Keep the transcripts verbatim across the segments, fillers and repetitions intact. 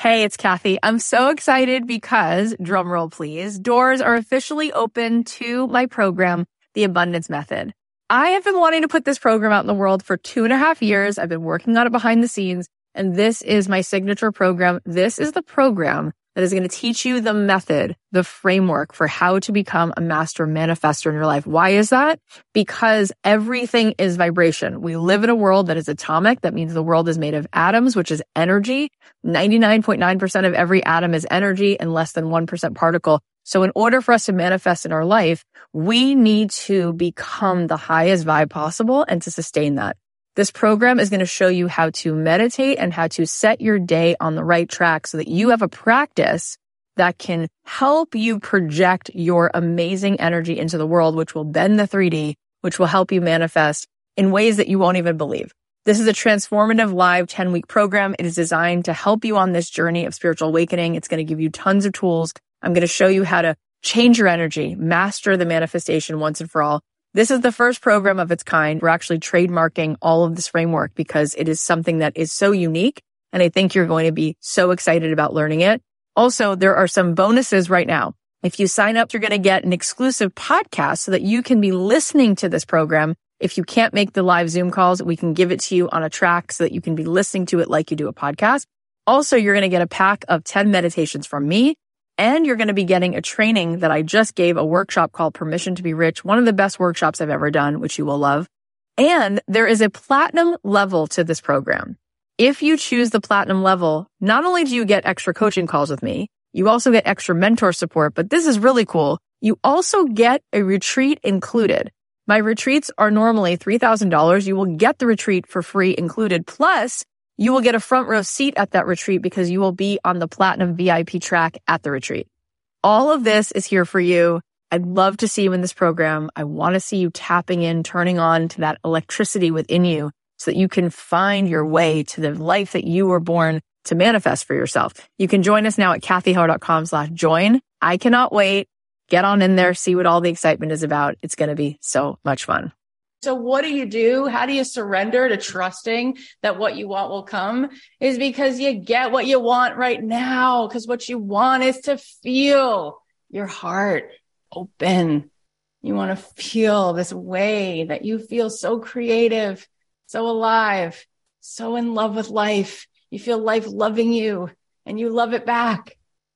Hey, it's Kathy. I'm so excited because, drumroll please, doors are officially open to my program, The Abundance Method. I have been wanting to put this program out in the world for two and a half years. I've been working on it behind the scenes, and this is my signature program. This is the program that is going to teach you the method, the framework for how to become a master manifestor in your life. Why is that? Because everything is vibration. We live in a world that is atomic. That means the world is made of atoms, which is energy. ninety-nine point nine percent of every atom is energy and less than one percent particle. So in order for us to manifest in our life, we need to become the highest vibe possible and to sustain that. This program is going to show you how to meditate and how to set your day on the right track so that you have a practice that can help you project your amazing energy into the world, which will bend the three D, which will help you manifest in ways that you won't even believe. This is a transformative live ten-week program. It is designed to help you on this journey of spiritual awakening. It's going to give you tons of tools. I'm going to show you how to change your energy, master the manifestation once and for all. This is the first program of its kind. We're actually trademarking all of this framework because it is something that is so unique, and I think you're going to be so excited about learning it. Also, there are some bonuses right now. If you sign up, you're going to get an exclusive podcast so that you can be listening to this program. If you can't make the live Zoom calls, we can give it to you on a track so that you can be listening to it like you do a podcast. Also, you're going to get a pack of ten meditations from me. And you're going to be getting a training that I just gave, a workshop called Permission to be Rich, one of the best workshops I've ever done, which you will love. And there is a platinum level to this program. If you choose the platinum level, not only do you get extra coaching calls with me, you also get extra mentor support, but this is really cool. You also get a retreat included. My retreats are normally three thousand dollars. You will get the retreat for free included. Plus, you will get a front row seat at that retreat because you will be on the Platinum V I P track at the retreat. All of this is here for you. I'd love to see you in this program. I want to see you tapping in, turning on to that electricity within you so that you can find your way to the life that you were born to manifest for yourself. You can join us now at kathyheller.com slash join. I cannot wait. Get on in there, see what all the excitement is about. It's going to be so much fun. So what do you do? How do you surrender to trusting that what you want will come? Is because you get what you want right now. Because what you want is to feel your heart open. You want to feel this way that you feel so creative, so alive, so in love with life. You feel life loving you and you love it back.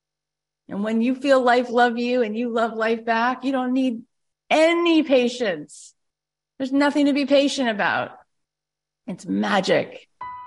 And when you feel life love you and you love life back, you don't need any patience. There's nothing to be patient about. It's magic.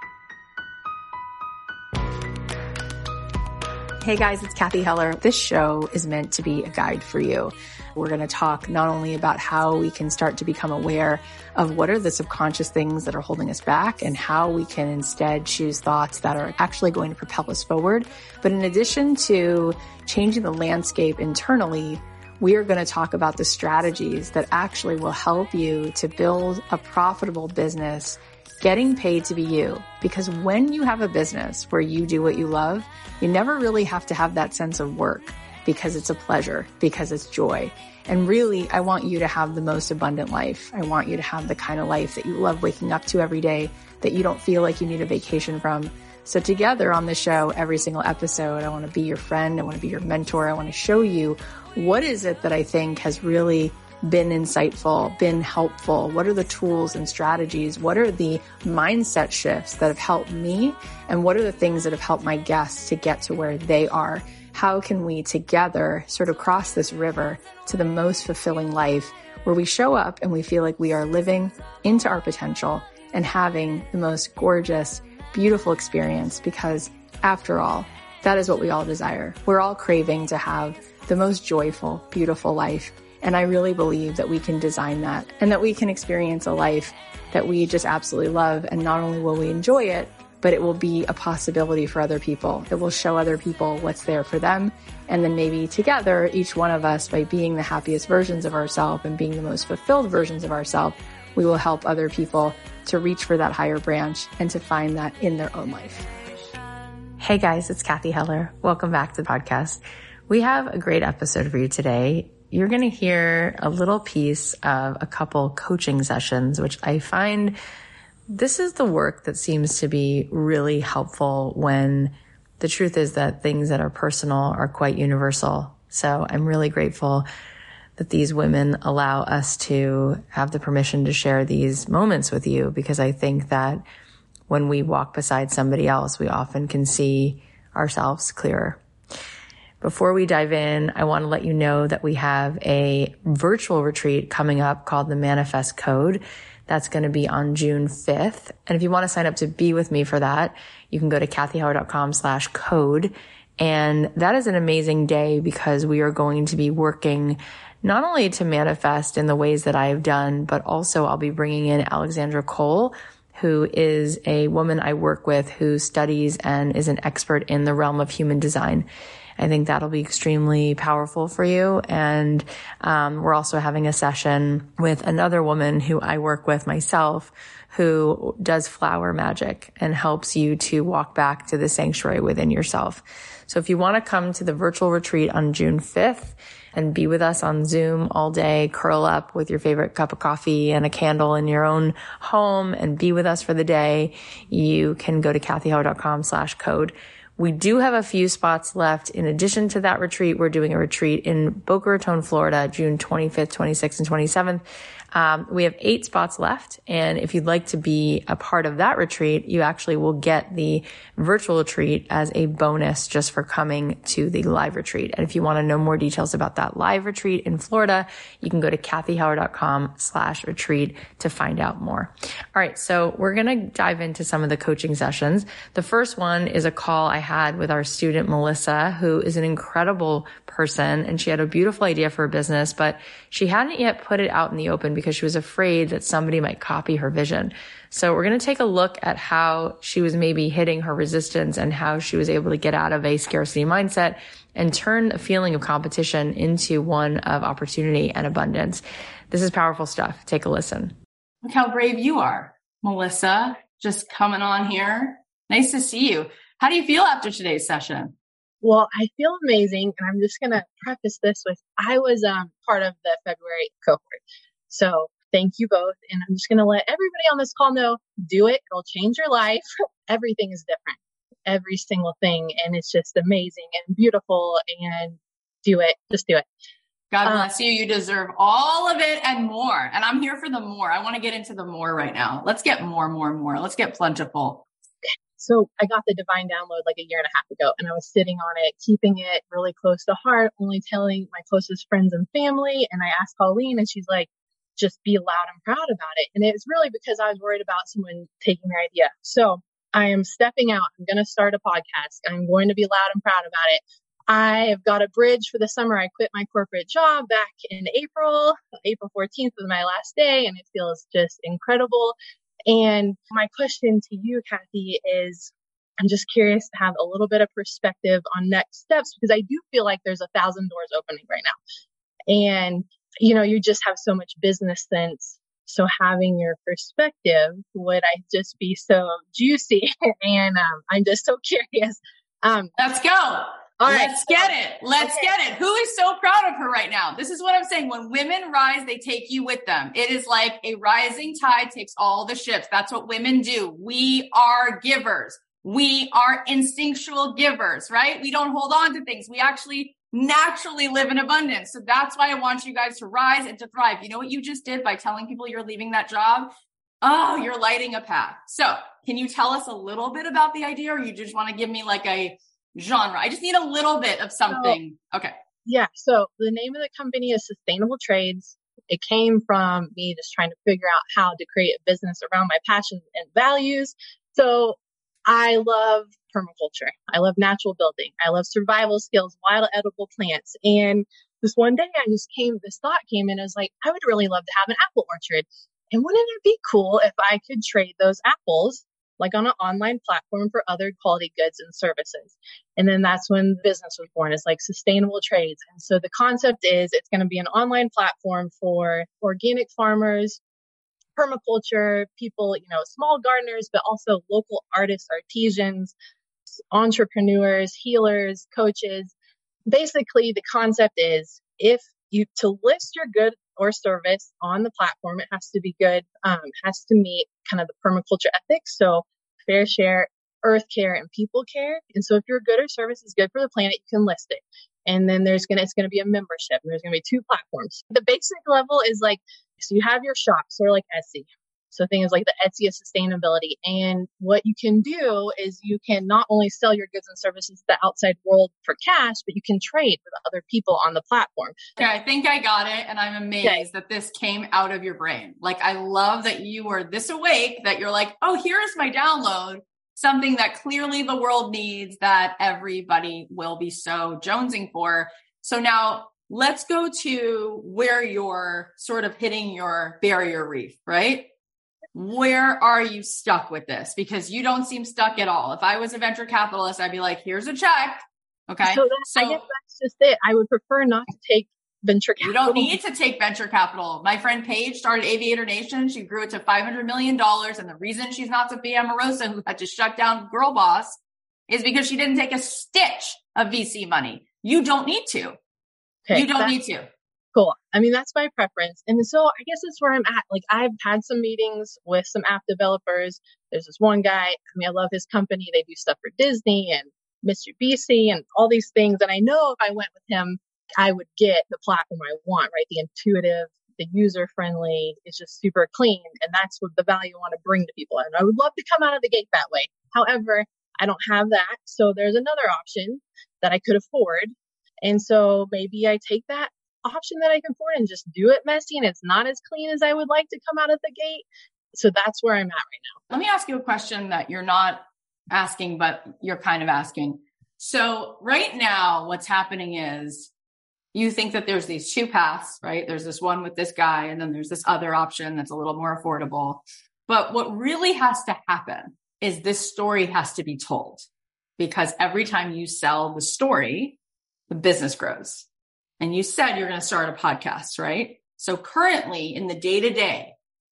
Hey guys, it's Kathy Heller. This show is meant to be a guide for you. We're going to talk not only about how we can start to become aware of what are the subconscious things that are holding us back and how we can instead choose thoughts that are actually going to propel us forward. But in addition to changing the landscape internally, we are going to talk about the strategies that actually will help you to build a profitable business, getting paid to be you. Because when you have a business where you do what you love, you never really have to have that sense of work because it's a pleasure, because it's joy. And really, I want you to have the most abundant life. I want you to have the kind of life that you love waking up to every day, that you don't feel like you need a vacation from. So together on the show, every single episode, I want to be your friend. I want to be your mentor. I want to show you what is it that I think has really been insightful, been helpful? What are the tools and strategies? What are the mindset shifts that have helped me? And what are the things that have helped my guests to get to where they are? How can we together sort of cross this river to the most fulfilling life where we show up and we feel like we are living into our potential and having the most gorgeous, beautiful experience? Because after all, that is what we all desire. We're all craving to have the most joyful, beautiful life. And I really believe that we can design that and that we can experience a life that we just absolutely love. And not only will we enjoy it, but it will be a possibility for other people. It will show other people what's there for them. And then maybe together, each one of us, by being the happiest versions of ourselves and being the most fulfilled versions of ourselves, we will help other people to reach for that higher branch and to find that in their own life. Hey guys, it's Kathy Heller. Welcome back to the podcast. We have a great episode for you today. You're going to hear a little piece of a couple coaching sessions, which I find this is the work that seems to be really helpful when the the truth is that things that are personal are quite universal. So I'm really grateful that these women allow us to have the permission to share these moments with you, because I think that when we walk beside somebody else, we often can see ourselves clearer. Before we dive in, I want to let you know that we have a virtual retreat coming up called the Manifest Code. That's going to be on June fifth. And if you want to sign up to be with me for that, you can go to kathyheller.com slash code. And that is an amazing day because we are going to be working not only to manifest in the ways that I have done, but also I'll be bringing in Alexandra Cole, who is a woman I work with who studies and is an expert in the realm of human design. I think that'll be extremely powerful for you. And um, we're also having a session with another woman who I work with myself, who does flower magic and helps you to walk back to the sanctuary within yourself. So if you want to come to the virtual retreat on June fifth and be with us on Zoom all day, curl up with your favorite cup of coffee and a candle in your own home and be with us for the day, you can go to kathyheller.com slash code. We do have a few spots left. In addition to that retreat, we're doing a retreat in Boca Raton, Florida, June twenty-fifth, twenty-sixth, and twenty-seventh. Um, we have eight spots left. And if you'd like to be a part of that retreat, you actually will get the virtual retreat as a bonus just for coming to the live retreat. And if you want to know more details about that live retreat in Florida, you can go to kathyheller.com slash retreat to find out more. All right. So we're going to dive into some of the coaching sessions. The first one is a call I had with our student, Melissa, who is an incredible person. And she had a beautiful idea for her business, but she hadn't yet put it out in the open because she was afraid that somebody might copy her vision. So we're going to take a look at how she was maybe hitting her resistance and how she was able to get out of a scarcity mindset and turn a feeling of competition into one of opportunity and abundance. This is powerful stuff. Take a listen. Look how brave you are, Melissa, just coming on here. Nice to see you. How do you feel after today's session? Well, I feel amazing. And I'm just going to preface this with, I was um, part of the February cohort. So thank you both. And I'm just going to let everybody on this call know, do it. It'll change your life. Everything is different. Every single thing. And it's just amazing and beautiful. And do it. Just do it. God bless um, you. You deserve all of it and more. And I'm here for the more. I want to get into the more right now. Let's get more, more, more. Let's get plentiful. So I got the divine download like a year and a half ago, and I was sitting on it, keeping it really close to heart, only telling my closest friends and family. And I asked Colleen, and she's like, just be loud and proud about it. And it was really because I was worried about someone taking their idea. So I am stepping out. I'm going to start a podcast. I'm going to be loud and proud about it. I have got a bridge for the summer. I quit my corporate job back in April. April fourteenth was my last day, and it feels just incredible. And my question to you, Kathy, is I'm just curious to have a little bit of perspective on next steps, because I do feel like there's a thousand doors opening right now. And, you know, you just have so much business sense. So having your perspective, would I just be so juicy? And um, I'm just so curious. Um, Let's go. All right. Let's get it. Let's okay. get it. Who is so proud of her right now? This is what I'm saying. When women rise, they take you with them. It is like a rising tide takes all the ships. That's what women do. We are givers. We are instinctual givers, right? We don't hold on to things. We actually naturally live in abundance. So that's why I want you guys to rise and to thrive. You know what you just did by telling people you're leaving that job? Oh, you're lighting a path. So can you tell us a little bit about the idea, or you just want to give me like a genre? I just need a little bit of something. So, okay. Yeah. So the name of the company is Sustainable Trades. It came from me just trying to figure out how to create a business around my passions and values. So I love permaculture. I love natural building. I love survival skills, wild edible plants. And this one day I just came, this thought came in. I was like, I would really love to have an apple orchard. And wouldn't it be cool if I could trade those apples like on an online platform for other quality goods and services? And then that's when the business was born. It's like Sustainable Trades. And so the concept is it's going to be an online platform for organic farmers, permaculture people, you know, small gardeners, but also local artists, artisans, entrepreneurs, healers, coaches. Basically, the concept is if you, to list your good or service on the platform, it has to be good, um, has to meet kind of the permaculture ethics. So fair share, earth care and people care. And so if your good or service is good for the planet, you can list it. And then there's going to, it's going to be a membership. And there's going to be two platforms. The basic level is like, so you have your shop, sort of like Etsy. So things like the Etsy of sustainability. And what you can do is you can not only sell your goods and services to the outside world for cash, but you can trade with other people on the platform. Okay, I think I got it. And I'm amazed okay. that this came out of your brain. Like, I love that you were this awake, that you're like, oh, here's my download. Something that clearly the world needs, that everybody will be so jonesing for. So now let's go to where you're sort of hitting your barrier reef, right? Where are you stuck with this? Because you don't seem stuck at all. If I was a venture capitalist, I'd be like, here's a check. Okay. So, that, so I guess that's just it. I would prefer not to take venture capital. You don't need to take venture capital. My friend Paige started Aviator Nation. She grew it to five hundred million dollars. And the reason she's not Sophia Amoruso, who had to shut down Girl Boss, is because she didn't take a stitch of V C money. You don't need to. Okay, you don't need to. Cool. I mean, that's my preference. And so I guess that's where I'm at. Like, I've had some meetings with some app developers. There's this one guy. I mean, I love his company. They do stuff for Disney and Mister B C and all these things. And I know if I went with him, I would get the platform I want, right? The intuitive, the user friendly, it's just super clean. And that's what the value I want to bring to people. And I would love to come out of the gate that way. However, I don't have that. So there's another option that I could afford. And so maybe I take that option that I can afford and just do it messy, and it's not as clean as I would like to come out of the gate. So that's where I'm at right now. Let me ask you a question that you're not asking, but you're kind of asking. So right now, what's happening is you think that there's these two paths, right? There's this one with this guy, and then there's this other option that's a little more affordable. But what really has to happen is this story has to be told, because every time you sell the story, the business grows. And you said you're going to start a podcast, right? So currently in the day to day,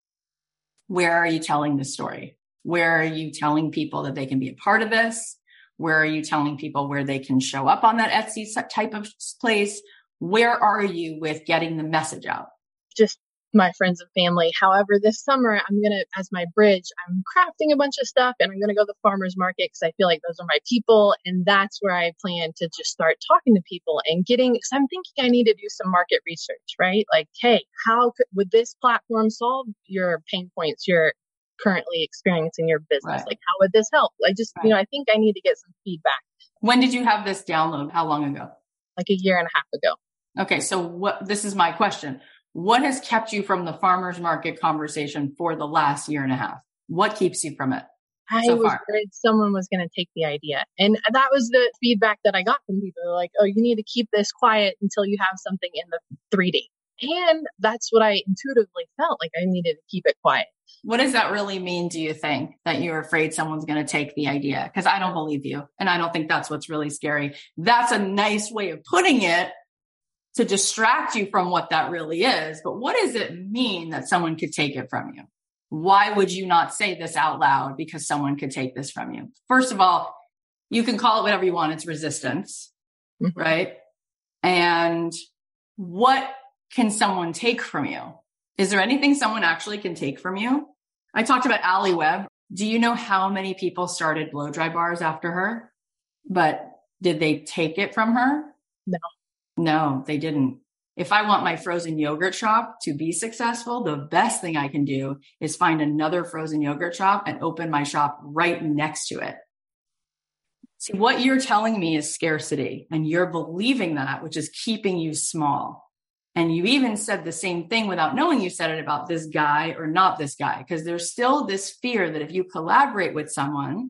where are you telling the story? Where are you telling people that they can be a part of this? Where are you telling people where they can show up on that Etsy type of place? Where are you with getting the message out? Just my friends and family. However, this summer, I'm going to, as my bridge, I'm crafting a bunch of stuff, and I'm going to go to the farmer's market because I feel like those are my people. And that's where I plan to just start talking to people and getting, because I'm thinking I need to do some market research, right? Like, hey, how could, would this platform solve your pain points you're currently experiencing in your business? Right. Like, how would this help? I just, right. you know, I think I need to get some feedback. When did you have this download? How long ago? Like a year and a half ago. Okay. So what, this is my question. What has kept you from the farmer's market conversation for the last year and a half? What keeps you from it I so was far? worried someone was going to take the idea. And that was the feedback that I got from people. They're like, oh, you need to keep this quiet until you have something in the three D. And that's what I intuitively felt like I needed to keep it quiet. What does that really mean, do you think, that you're afraid someone's going to take the idea? Because I don't believe you. And I don't think that's what's really scary. That's a nice way of putting it, to distract you from what that really is. But what does it mean that someone could take it from you? Why would you not say this out loud because someone could take this from you? First of all, you can call it whatever you want. It's resistance, mm-hmm. right? And what can someone take from you? Is there anything someone actually can take from you? I talked about Alli Webb. Do you know how many people started blow dry bars after her? But did they take it from her? No. No, they didn't. If I want my frozen yogurt shop to be successful, the best thing I can do is find another frozen yogurt shop and open my shop right next to it. See, what you're telling me is scarcity, and you're believing that, which is keeping you small. And you even said the same thing without knowing you said it about this guy or not this guy, because there's still this fear that if you collaborate with someone,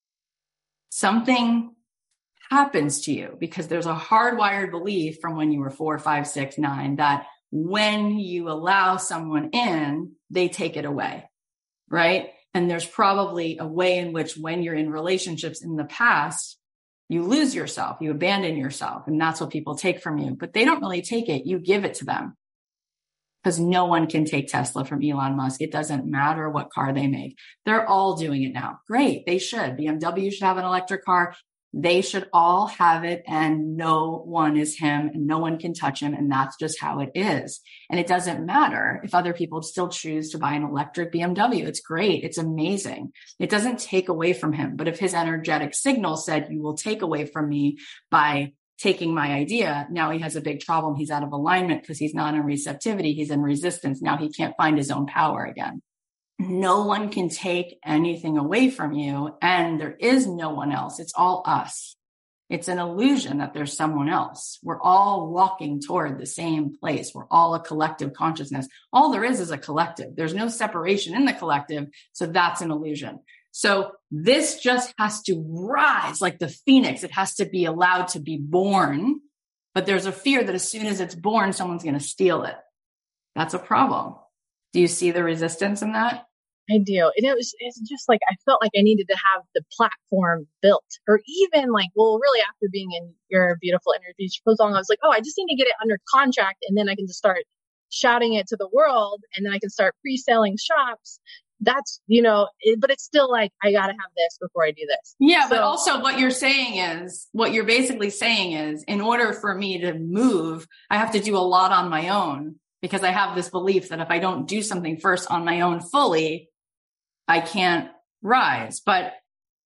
something happens to you, because there's a hardwired belief from when you were four, five, six, nine, that when you allow someone in, they take it away, right? And there's probably a way in which when you're in relationships in the past, you lose yourself, you abandon yourself, and that's what people take from you. But they don't really take it. You give it to them, because no one can take Tesla from Elon Musk. It doesn't matter what car they make. They're all doing it now. Great. They should. B M W should have an electric car. They should all have it and no one is him and no one can touch him. And that's just how it is. And it doesn't matter if other people still choose to buy an electric B M W. It's great. It's amazing. It doesn't take away from him. But if his energetic signal said, you will take away from me by taking my idea, now he has a big problem. He's out of alignment because he's not in receptivity. He's in resistance. Now he can't find his own power again. No one can take anything away from you, and there is no one else. It's all us. It's an illusion that there's someone else. We're all walking toward the same place. We're all a collective consciousness. All there is is a collective. There's no separation in the collective. So that's an illusion. So this just has to rise like the phoenix. It has to be allowed to be born. But there's a fear that as soon as it's born, someone's going to steal it. That's a problem. Do you see the resistance in that? I do. And it was, it's just like, I felt like I needed to have the platform built, or even like, well, really after being in your beautiful interview for so long, I was like, oh, I just need to get it under contract. And then I can just start shouting it to the world. And then I can start pre-selling shops. That's, you know, it, but it's still like, I got to have this before I do this. Yeah. So, but also what you're saying is, what you're basically saying is, in order for me to move, I have to do a lot on my own. Because I have this belief that if I don't do something first on my own fully, I can't rise. But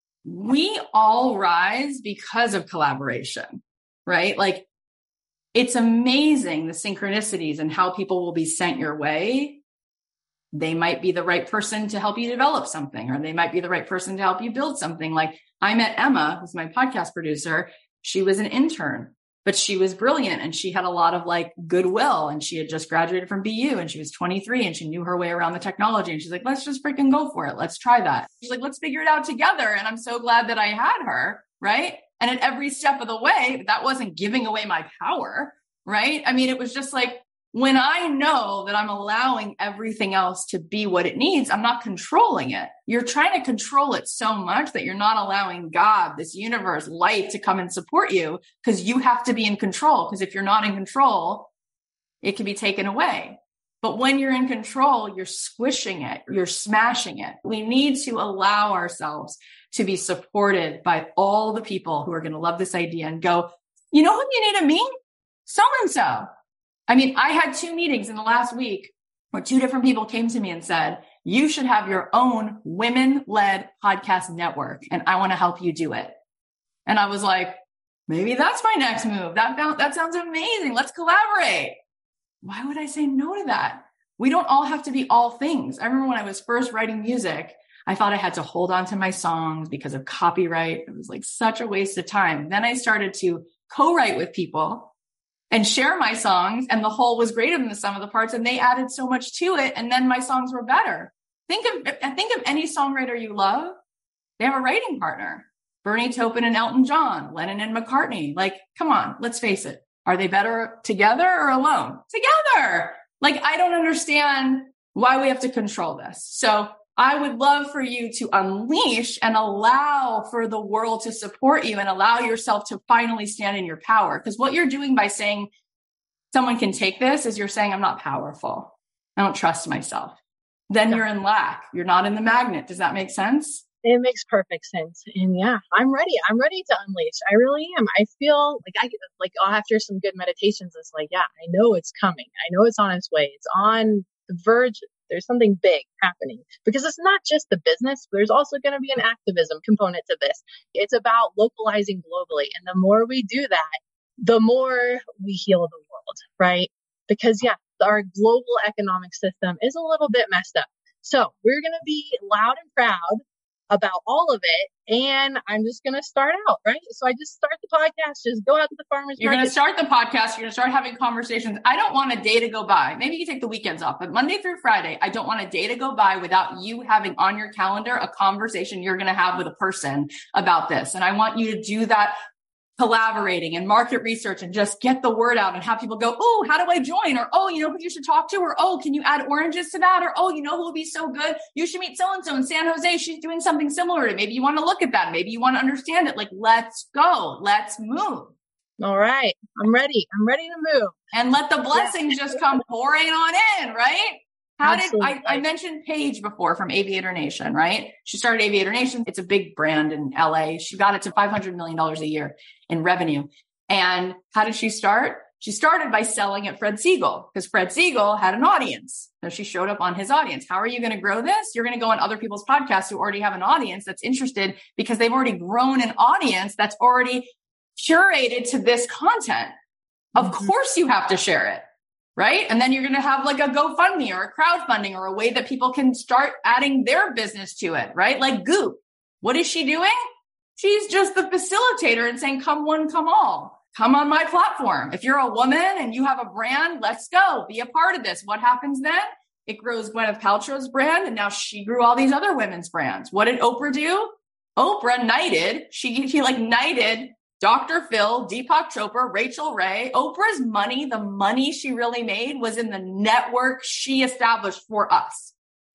we all rise because of collaboration, right? Like, it's amazing the synchronicities and how people will be sent your way. They might be the right person to help you develop something, or they might be the right person to help you build something. Like, I met Emma, who's my podcast producer. She was an intern. But she was brilliant and she had a lot of like goodwill, and she had just graduated from B U and she was twenty-three and she knew her way around the technology. And she's like, let's just freaking go for it. Let's try that. She's like, let's figure it out together. And I'm so glad that I had her. Right. And at every step of the way, that wasn't giving away my power. Right. I mean, it was just like, when I know that I'm allowing everything else to be what it needs, I'm not controlling it. You're trying to control it so much that you're not allowing God, this universe, light to come and support you, because you have to be in control. Because if you're not in control, it can be taken away. But when you're in control, you're squishing it, you're smashing it. We need to allow ourselves to be supported by all the people who are going to love this idea and go, you know who you need to meet? So-and-so. I mean, I had two meetings in the last week where two different people came to me and said, you should have your own women-led podcast network, and I want to help you do it. And I was like, maybe that's my next move. That, that sounds amazing. Let's collaborate. Why would I say no to that? We don't all have to be all things. I remember when I was first writing music, I thought I had to hold on to my songs because of copyright. It was like such a waste of time. Then I started to co-write with people and share my songs, and the whole was greater than the sum of the parts, and they added so much to it, and then my songs were better. Think of think of any songwriter you love. They have a writing partner. Bernie Taupin and Elton John, Lennon and McCartney. Like, come on, let's face it. Are they better together or alone? Together. Like, I don't understand why we have to control this. So I would love for you to unleash and allow for the world to support you and allow yourself to finally stand in your power. Because what you're doing by saying someone can take this is you're saying, I'm not powerful. I don't trust myself. Then you're in lack. You're not in the magnet. Does that make sense? It makes perfect sense. And yeah, I'm ready. I'm ready to unleash. I really am. I feel like I like after some good meditations, it's like, yeah, I know it's coming. I know it's on its way. It's on the verge. There's something big happening, because it's not just the business. There's also going to be an activism component to this. It's about localizing globally. And the more we do that, the more we heal the world, right? Because yeah, our global economic system is a little bit messed up. So we're going to be loud and proud about all of it. And I'm just going to start out, right? So I just start the podcast, just go out to the farmer's You're market. going to start the podcast. You're going to start having conversations. I don't want a day to go by. Maybe you take the weekends off, but Monday through Friday, I don't want a day to go by without you having on your calendar a conversation you're going to have with a person about this. And I want you to do that, collaborating and market research, and just get the word out and have people go, oh, how do I join? Or, oh, you know who you should talk to? Or, oh, can you add oranges to that? Or, oh, you know who will be so good? You should meet so-and-so in San Jose. She's doing something similar to it. Maybe you want to look at that. Maybe you want to understand it. Like, let's go. Let's move. All right. I'm ready. I'm ready to move. And let the blessings just come pouring on in, right? How Absolutely. did I, I mentioned Paige before from Aviator Nation, right? She started Aviator Nation. It's a big brand in L A. She got it to five hundred million dollars a year in revenue. And how did she start? She started by selling at Fred Siegel because Fred Siegel had an audience. So she showed up on his audience. How are you going to grow this? You're going to go on other people's podcasts who already have an audience that's interested because they've already grown an audience that's already curated to this content. Of mm-hmm. course you have to share it, right? And then you're going to have like a GoFundMe or a crowdfunding or a way that people can start adding their business to it, right? Like Goop. What is she doing? She's just the facilitator and saying, come one, come all. Come on my platform. If you're a woman and you have a brand, let's go. Be a part of this. What happens then? It grows Gwyneth Paltrow's brand, and now she grew all these other women's brands. What did Oprah do? Oprah knighted. She, she like knighted Doctor Phil, Deepak Chopra, Rachel Ray. Oprah's money, the money she really made was in the network she established for us.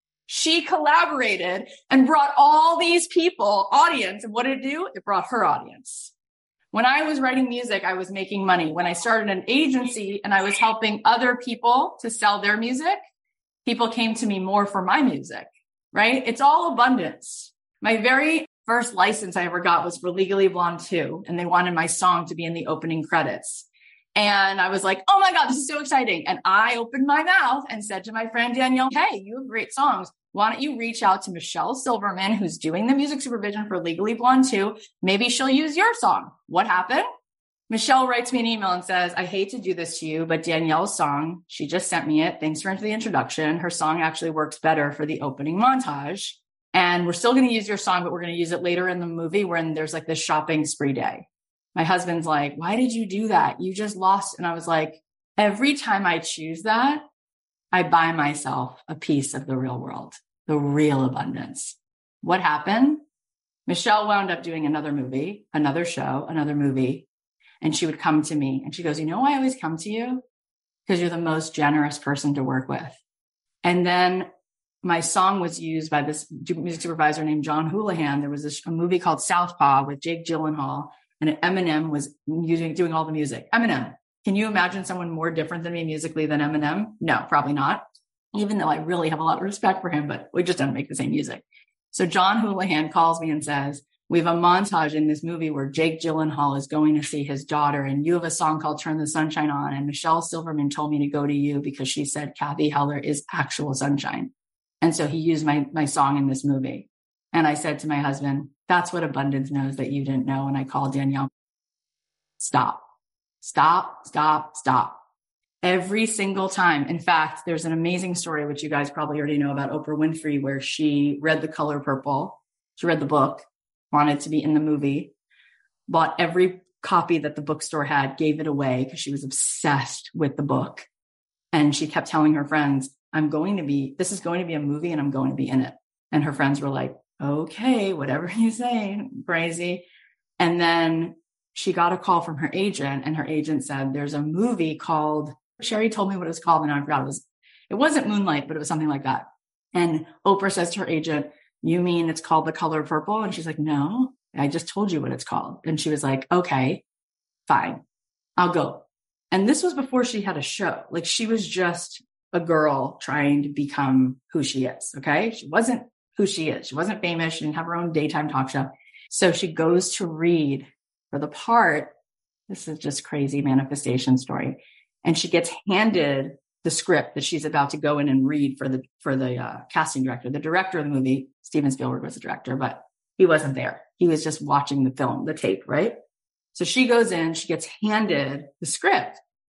She collaborated and brought all these people, audience. And what did it do? It brought her audience. When I was writing music, I was making money. When I started an agency and I was helping other people to sell their music, people came to me more for my music, right? It's all abundance. My very first license I ever got was for Legally Blonde two, and they wanted my song to be in the opening credits. And I was like, oh my God, this is so exciting. And I opened my mouth and said to my friend Danielle, hey, you have great songs. Why don't you reach out to Michelle Silverman, who's doing the music supervision for Legally Blonde two? Maybe she'll use your song. What happened? Michelle writes me an email and says, I hate to do this to you, but Danielle's song, she just sent me it. Thanks for the introduction. Her song actually works better for the opening montage. And we're still going to use your song, but we're going to use it later in the movie when there's like this shopping spree day. My husband's like, why did you do that? You just lost. And I was like, every time I choose that, I buy myself a piece of the real world, the real abundance. What happened? Michelle wound up doing another movie, another show, another movie. And she would come to me and she goes, you know why I always come to you? Because you're the most generous person to work with. And then my song was used by this music supervisor named John Houlihan. There was this, a movie called Southpaw with Jake Gyllenhaal, and Eminem was using, doing all the music. Eminem. Can you imagine someone more different than me musically than Eminem? No, probably not. Even though I really have a lot of respect for him, but we just don't make the same music. So John Houlihan calls me and says, we have a montage in this movie where Jake Gyllenhaal is going to see his daughter, and you have a song called Turn the Sunshine On. And Michelle Silverman told me to go to you because she said Kathy Heller is actual sunshine. And so he used my, my song in this movie. And I said to my husband, that's what abundance knows that you didn't know. And I called Danielle, stop. Stop, stop, stop. Every single time. In fact, there's an amazing story, which you guys probably already know about Oprah Winfrey, where she read The Color Purple. She read the book, wanted to be in the movie, bought every copy that the bookstore had, gave it away because she was obsessed with the book. And she kept telling her friends, I'm going to be, this is going to be a movie and I'm going to be in it. And her friends were like, okay, whatever you say, crazy. And then she got a call from her agent, and her agent said, there's a movie called, Sherry told me what it was called, and I forgot. It was, it wasn't Moonlight, but it was something like that. And Oprah says to her agent, you mean it's called The Color Purple? And she's like, no, I just told you what it's called. And she was like, okay, fine, I'll go. And this was before she had a show. Like, she was just a girl trying to become who she is. Okay. She wasn't who she is. She wasn't famous. She didn't have her own daytime talk show. So she goes to read for the part. This is just crazy manifestation story. And she gets handed the script that she's about to go in and read for the, for the uh, casting director. The director of the movie, Steven Spielberg, was the director, but he wasn't there. He was just watching the film, the tape, right? So she goes in, she gets handed the script,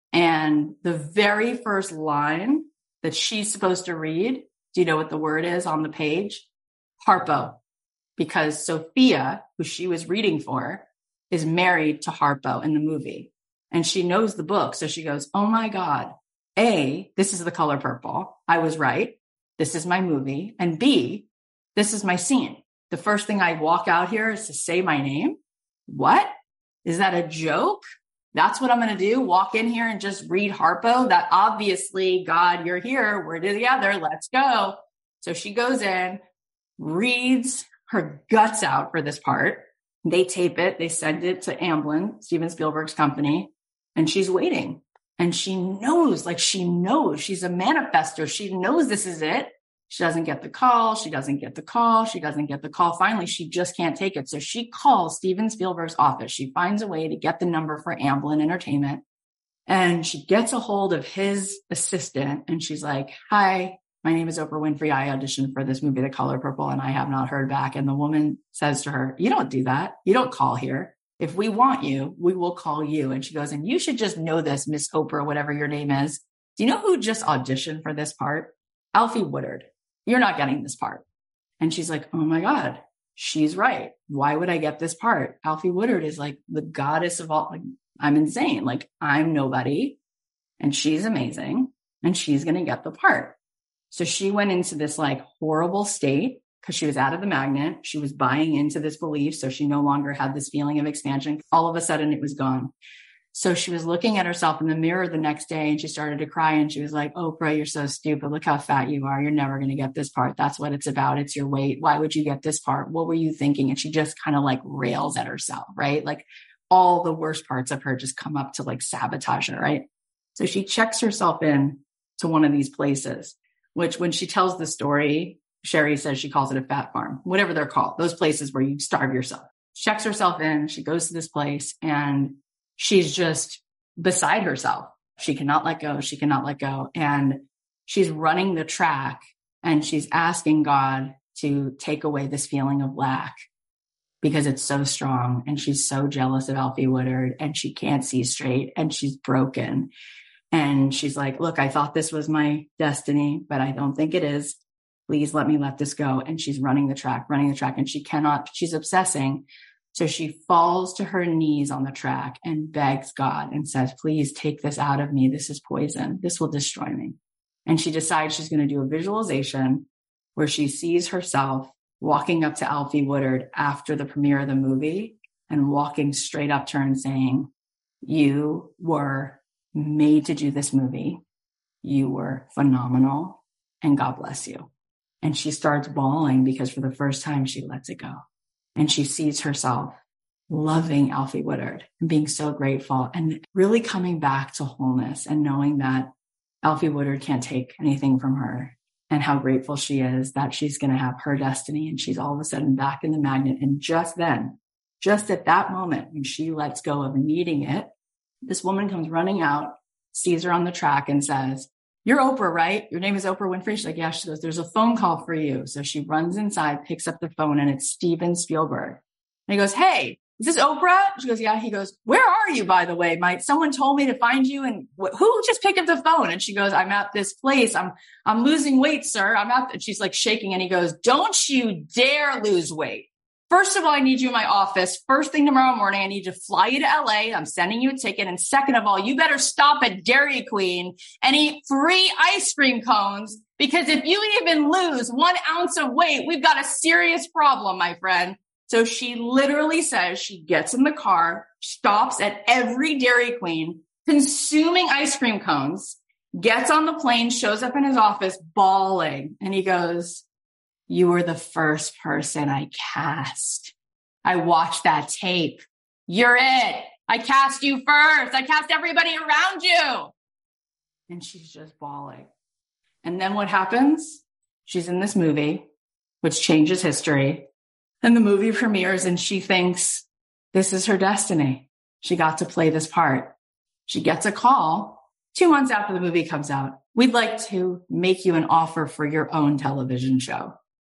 and the very first line that she's supposed to read, do you know what the word is on the page? Harpo. Because Sophia, who she was reading for, is married to Harpo in the movie. And she knows the book. So she goes, oh my God, A, this is The Color Purple. I was right. This is my movie. And B, this is my scene. The first thing I walk out here is to say my name. What? Is that a joke? That's what I'm going to do? Walk in here and just read Harpo? That obviously, God, you're here. We're together. Let's go. So she goes in, reads her guts out for this part. They tape it. They send it to Amblin, Steven Spielberg's company. And she's waiting. And she knows, like she knows she's a manifester. She knows this is it. She doesn't get the call. She doesn't get the call. She doesn't get the call. Finally, she just can't take it. So she calls Steven Spielberg's office. She finds a way to get the number for Amblin Entertainment. And she gets a hold of his assistant. And she's like, hi, my name is Oprah Winfrey. I auditioned for this movie, The Color Purple, and I have not heard back. And the woman says to her, you don't do that. You don't call here. If we want you, we will call you. And she goes, and you should just know this, Miss Oprah, whatever your name is. Do you know who just auditioned for this part? Alfie Woodard. You're not getting this part. And she's like, oh my God, she's right. Why would I get this part? Alfie Woodard is like the goddess of all. Like, I'm insane. Like, I'm nobody and she's amazing and she's going to get the part. So she went into this like horrible state because she was out of the magnet. She was buying into this belief. So she no longer had this feeling of expansion. All of a sudden it was gone. So she was looking at herself in the mirror the next day and she started to cry and she was like, Oprah, you're so stupid. Look how fat you are. You're never going to get this part. That's what it's about. It's your weight. Why would you get this part? What were you thinking? And she just kind of like rails at herself, right? Like all the worst parts of her just come up to like sabotage her, right? So she checks herself in to one of these places, which when she tells the story, Sherry says she calls it a fat farm, whatever they're called, those places where you starve yourself. She checks herself in, she goes to this place and she's just beside herself. She cannot let go. She cannot let go. And she's running the track and she's asking God to take away this feeling of lack because it's so strong. And she's so jealous of Alfie Woodard and she can't see straight and she's broken. And she's like, look, I thought this was my destiny, but I don't think it is. Please let me let this go. And she's running the track, running the track, and she cannot, she's obsessing. So she falls to her knees on the track and begs God and says, please take this out of me. This is poison. This will destroy me. And she decides she's going to do a visualization where she sees herself walking up to Alfie Woodard after the premiere of the movie and walking straight up to her and saying, you were made to do this movie. You were phenomenal and God bless you. And she starts bawling because for the first time she lets it go. And she sees herself loving Alfie Woodard and being so grateful and really coming back to wholeness and knowing that Alfie Woodard can't take anything from her and how grateful she is that she's going to have her destiny. And she's all of a sudden back in the magnet. And just then, just at that moment, when she lets go of needing it, this woman comes running out, sees her on the track and says, you're Oprah, right? Your name is Oprah Winfrey. She's like, yeah. She goes, there's a phone call for you. So she runs inside, picks up the phone, and it's Steven Spielberg. And he goes, hey, is this Oprah? She goes, yeah. He goes, where are you, by the way? My, someone told me to find you. And wh- who just picked up the phone? And she goes, I'm at this place. I'm, I'm losing weight, sir. I'm at, and she's like shaking. And he goes, don't you dare lose weight. First of all, I need you in my office. First thing tomorrow morning, I need to fly you to L A. I'm sending you a ticket. And second of all, you better stop at Dairy Queen and eat free ice cream cones, because if you even lose one ounce of weight, we've got a serious problem, my friend. So she literally says she gets in the car, stops at every Dairy Queen, consuming ice cream cones, gets on the plane, shows up in his office bawling. And he goes, you were the first person I cast. I watched that tape. You're it. I cast you first. I cast everybody around you. And she's just bawling. And then what happens? She's in this movie, which changes history. And the movie premieres and she thinks this is her destiny. She got to play this part. She gets a call two months after the movie comes out. We'd like to make you an offer for your own television show.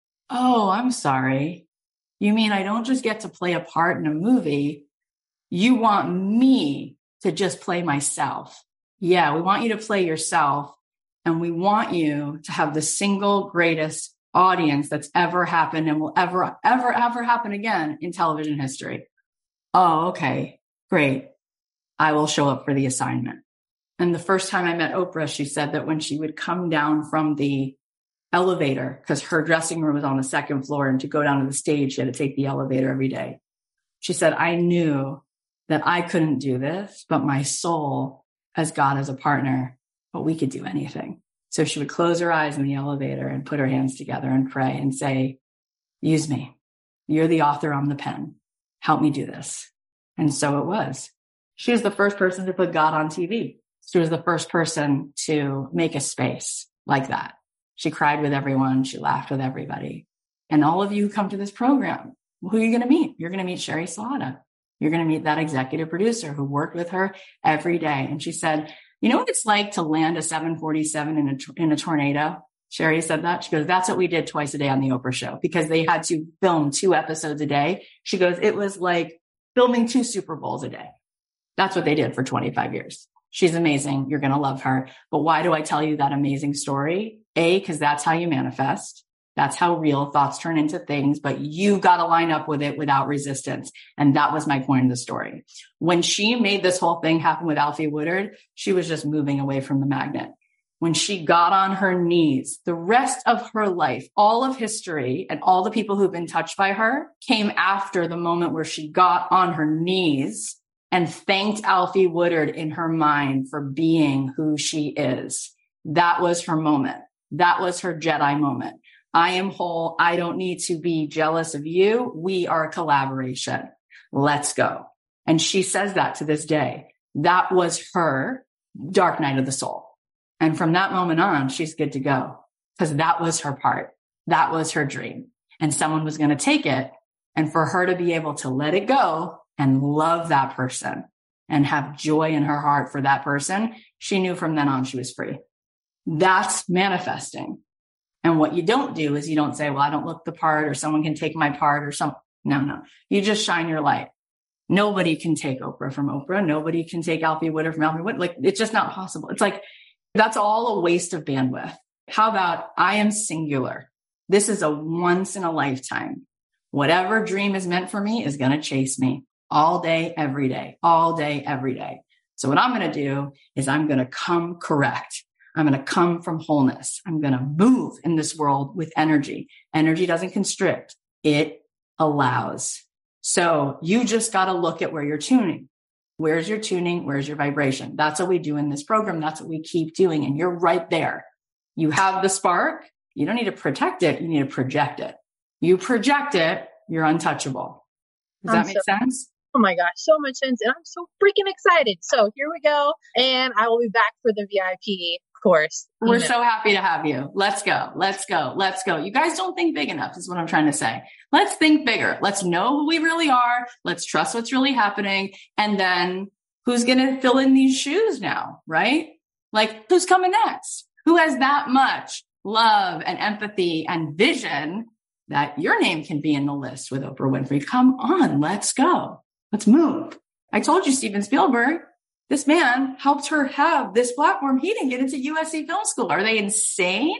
Oh, I'm sorry. You mean I don't just get to play a part in a movie? You want me to just play myself? Yeah, we want you to play yourself. And we want you to have the single greatest audience that's ever happened and will ever, ever, ever happen again in television history. Oh, okay, great. I will show up for the assignment. And the first time I met Oprah, she said that when she would come down from the elevator, because her dressing room was on the second floor, and to go down to the stage, she had to take the elevator every day. She said, I knew that I couldn't do this, but my soul has God as a partner, but we could do anything. So she would close her eyes in the elevator and put her hands together and pray and say, use me. You're the author, I'm the pen. Help me do this. And so it was. She was the first person to put God on T V. She was the first person to make a space like that. She cried with everyone. She laughed with everybody. And all of you who come to this program, who are you going to meet? You're going to meet Sherry Salata. You're going to meet that executive producer who worked with her every day. And she said, you know what it's like to land a seven forty-seven in a, in a tornado? Sherry said that. She goes, that's what we did twice a day on the Oprah show because they had to film two episodes a day. She goes, it was like filming two Super Bowls a day. That's what they did for twenty-five years. She's amazing. You're going to love her. But why do I tell you that amazing story? A, because that's how you manifest. That's how real thoughts turn into things, but you got to line up with it without resistance. And that was my point of the story. When she made this whole thing happen with Alfie Woodard, she was just moving away from the magnet. When she got on her knees, the rest of her life, all of history and all the people who've been touched by her came after the moment where she got on her knees and thanked Alfie Woodard in her mind for being who she is. That was her moment. That was her Jedi moment. I am whole. I don't need to be jealous of you. We are a collaboration. Let's go. And she says that to this day. That was her dark night of the soul. And from that moment on, she's good to go because that was her part. That was her dream. And someone was going to take it. And for her to be able to let it go and love that person and have joy in her heart for that person, she knew from then on she was free. That's manifesting. And what you don't do is you don't say, well, I don't look the part or someone can take my part or something. No, no. You just shine your light. Nobody can take Oprah from Oprah. Nobody can take Alfie Woodard from Alfie Woodard. Like, it's just not possible. It's like, that's all a waste of bandwidth. How about I am singular? This is a once in a lifetime. Whatever dream is meant for me is going to chase me all day, every day, all day, every day. So what I'm going to do is I'm going to come correct. I'm going to come from wholeness. I'm going to move in this world with energy. Energy doesn't constrict. It allows. So you just got to look at where you're tuning. Where's your tuning? Where's your vibration? That's what we do in this program. That's what we keep doing. And you're right there. You have the spark. You don't need to protect it. You need to project it. You project it. You're untouchable. Does that make sense? Oh my gosh, so much sense. And I'm so freaking excited. So here we go. And I will be back for the V I P course. We're know. so happy to have you. Let's go. Let's go. Let's go. You guys don't think big enough is what I'm trying to say. Let's think bigger. Let's know who we really are. Let's trust what's really happening. And then who's going to fill in these shoes now, right? Like who's coming next? Who has that much love and empathy and vision that your name can be in the list with Oprah Winfrey? Come on. Let's go. Let's move. I told you, Steven Spielberg, this man helped her have this platform. He didn't get into U S C Film School. Are they insane?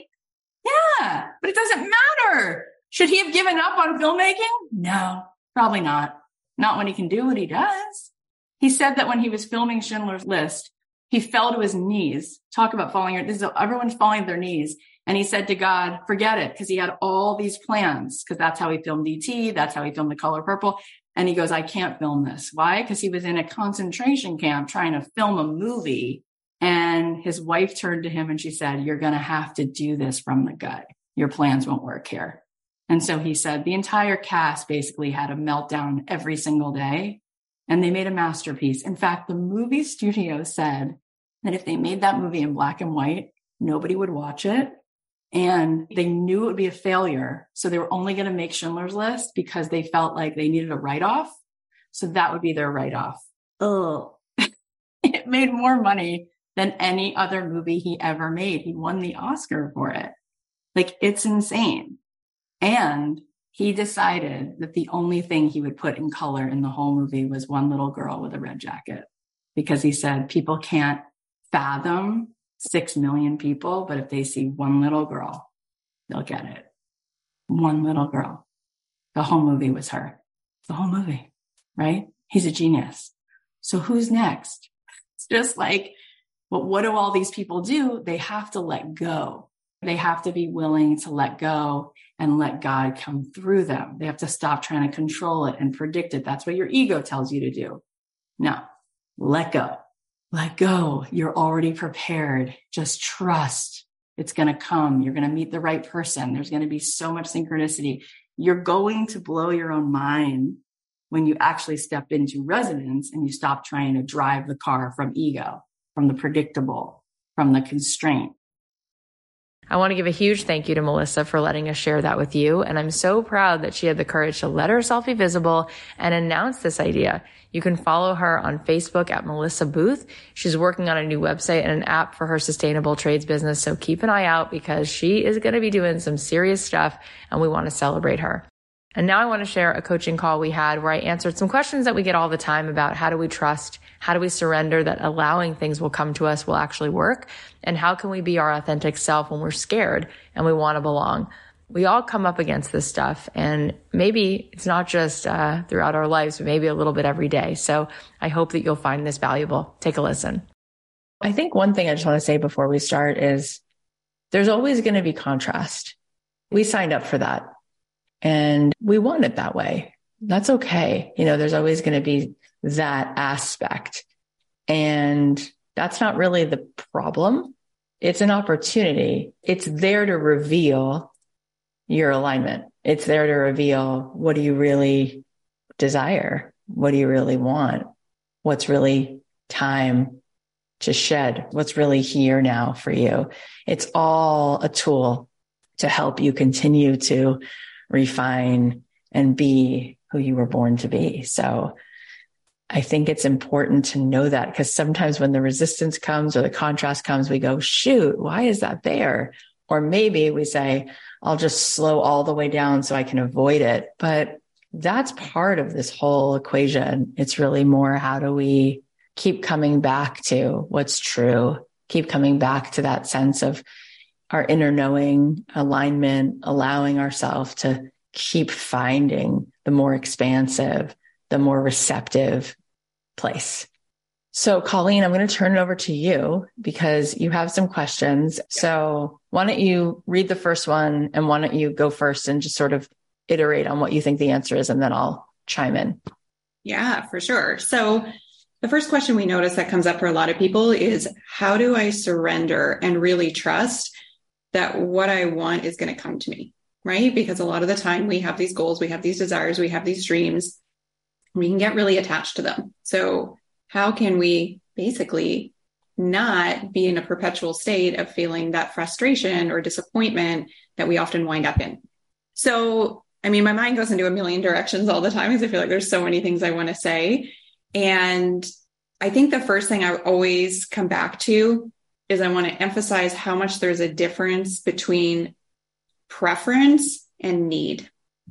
Yeah, but it doesn't matter. Should he have given up on filmmaking? No, probably not. Not when he can do what he does. He said that when he was filming Schindler's List, he fell to his knees. Talk about falling. This is, everyone's falling to their knees. And he said to God, forget it, because he had all these plans, because that's how he filmed E T. That's how he filmed The Color Purple. And he goes, I can't film this. Why? Because he was in a concentration camp trying to film a movie. And his wife turned to him and she said, you're going to have to do this from the gut. Your plans won't work here. And so he said the entire cast basically had a meltdown every single day. And they made a masterpiece. In fact, the movie studio said that if they made that movie in black and white, nobody would watch it. And they knew it would be a failure. So they were only going to make Schindler's List because they felt like they needed a write-off. So that would be their write-off. Oh, it made more money than any other movie he ever made. He won the Oscar for it. Like, it's insane. And he decided that the only thing he would put in color in the whole movie was one little girl with a red jacket, because he said people can't fathom six million people, but if they see one little girl, they'll get it. One little girl. The whole movie was her. The whole movie, right? He's a genius. So who's next? It's just like, well, what do all these people do? They have to let go. They have to be willing to let go and let God come through them. They have to stop trying to control it and predict it. That's what your ego tells you to do. No, let go. Let go. You're already prepared. Just trust. It's going to come. You're going to meet the right person. There's going to be so much synchronicity. You're going to blow your own mind when you actually step into resonance and you stop trying to drive the car from ego. from the predictable, from the constraint. I want to give a huge thank you to Melissa for letting us share that with you. And I'm so proud that she had the courage to let herself be visible and announce this idea. You can follow her on Facebook at Melissa Booth. She's working on a new website and an app for her sustainable trades business. So keep an eye out because she is going to be doing some serious stuff and we want to celebrate her. And now I want to share a coaching call we had where I answered some questions that we get all the time about how do we trust, how do we surrender that allowing things will come to us will actually work, and how can we be our authentic self when we're scared and we want to belong. We all come up against this stuff, and maybe it's not just uh, throughout our lives, but maybe a little bit every day. So I hope that you'll find this valuable. Take a listen. I think one thing I just want to say before we start is there's always going to be contrast. We signed up for that. And we want it that way. That's okay. You know, there's always going to be that aspect. And that's not really the problem. It's an opportunity. It's there to reveal your alignment. It's there to reveal, what do you really desire? What do you really want? What's really time to shed? What's really here now for you? It's all a tool to help you continue to refine and be who you were born to be. So I think it's important to know that, because sometimes when the resistance comes or the contrast comes, we go, shoot, why is that there? Or maybe we say, I'll just slow all the way down so I can avoid it. But that's part of this whole equation. It's really more, how do we keep coming back to what's true? Keep coming back to that sense of our inner knowing, alignment, allowing ourselves to keep finding the more expansive, the more receptive place. So Colleen, I'm going to turn it over to you because you have some questions. So why don't you read the first one, and why don't you go first and just sort of iterate on what you think the answer is, and then I'll chime in. Yeah, for sure. So the first question we notice that comes up for a lot of people is, how do I surrender and really trust that what I want is going to come to me, right? Because a lot of the time we have these goals, we have these desires, we have these dreams, we can get really attached to them. So how can we basically not be in a perpetual state of feeling that frustration or disappointment that we often wind up in? So, I mean, my mind goes into a million directions all the time because I feel like there's so many things I want to say. And I think the first thing I always come back to is I want to emphasize how much there's a difference between preference and need.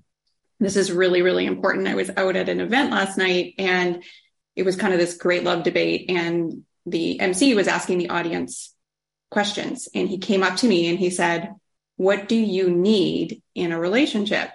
This is really, really important. I was out at an event last night, and it was kind of this great love debate, and the M C was asking the audience questions, and he came up to me and he said, what do you need in a relationship?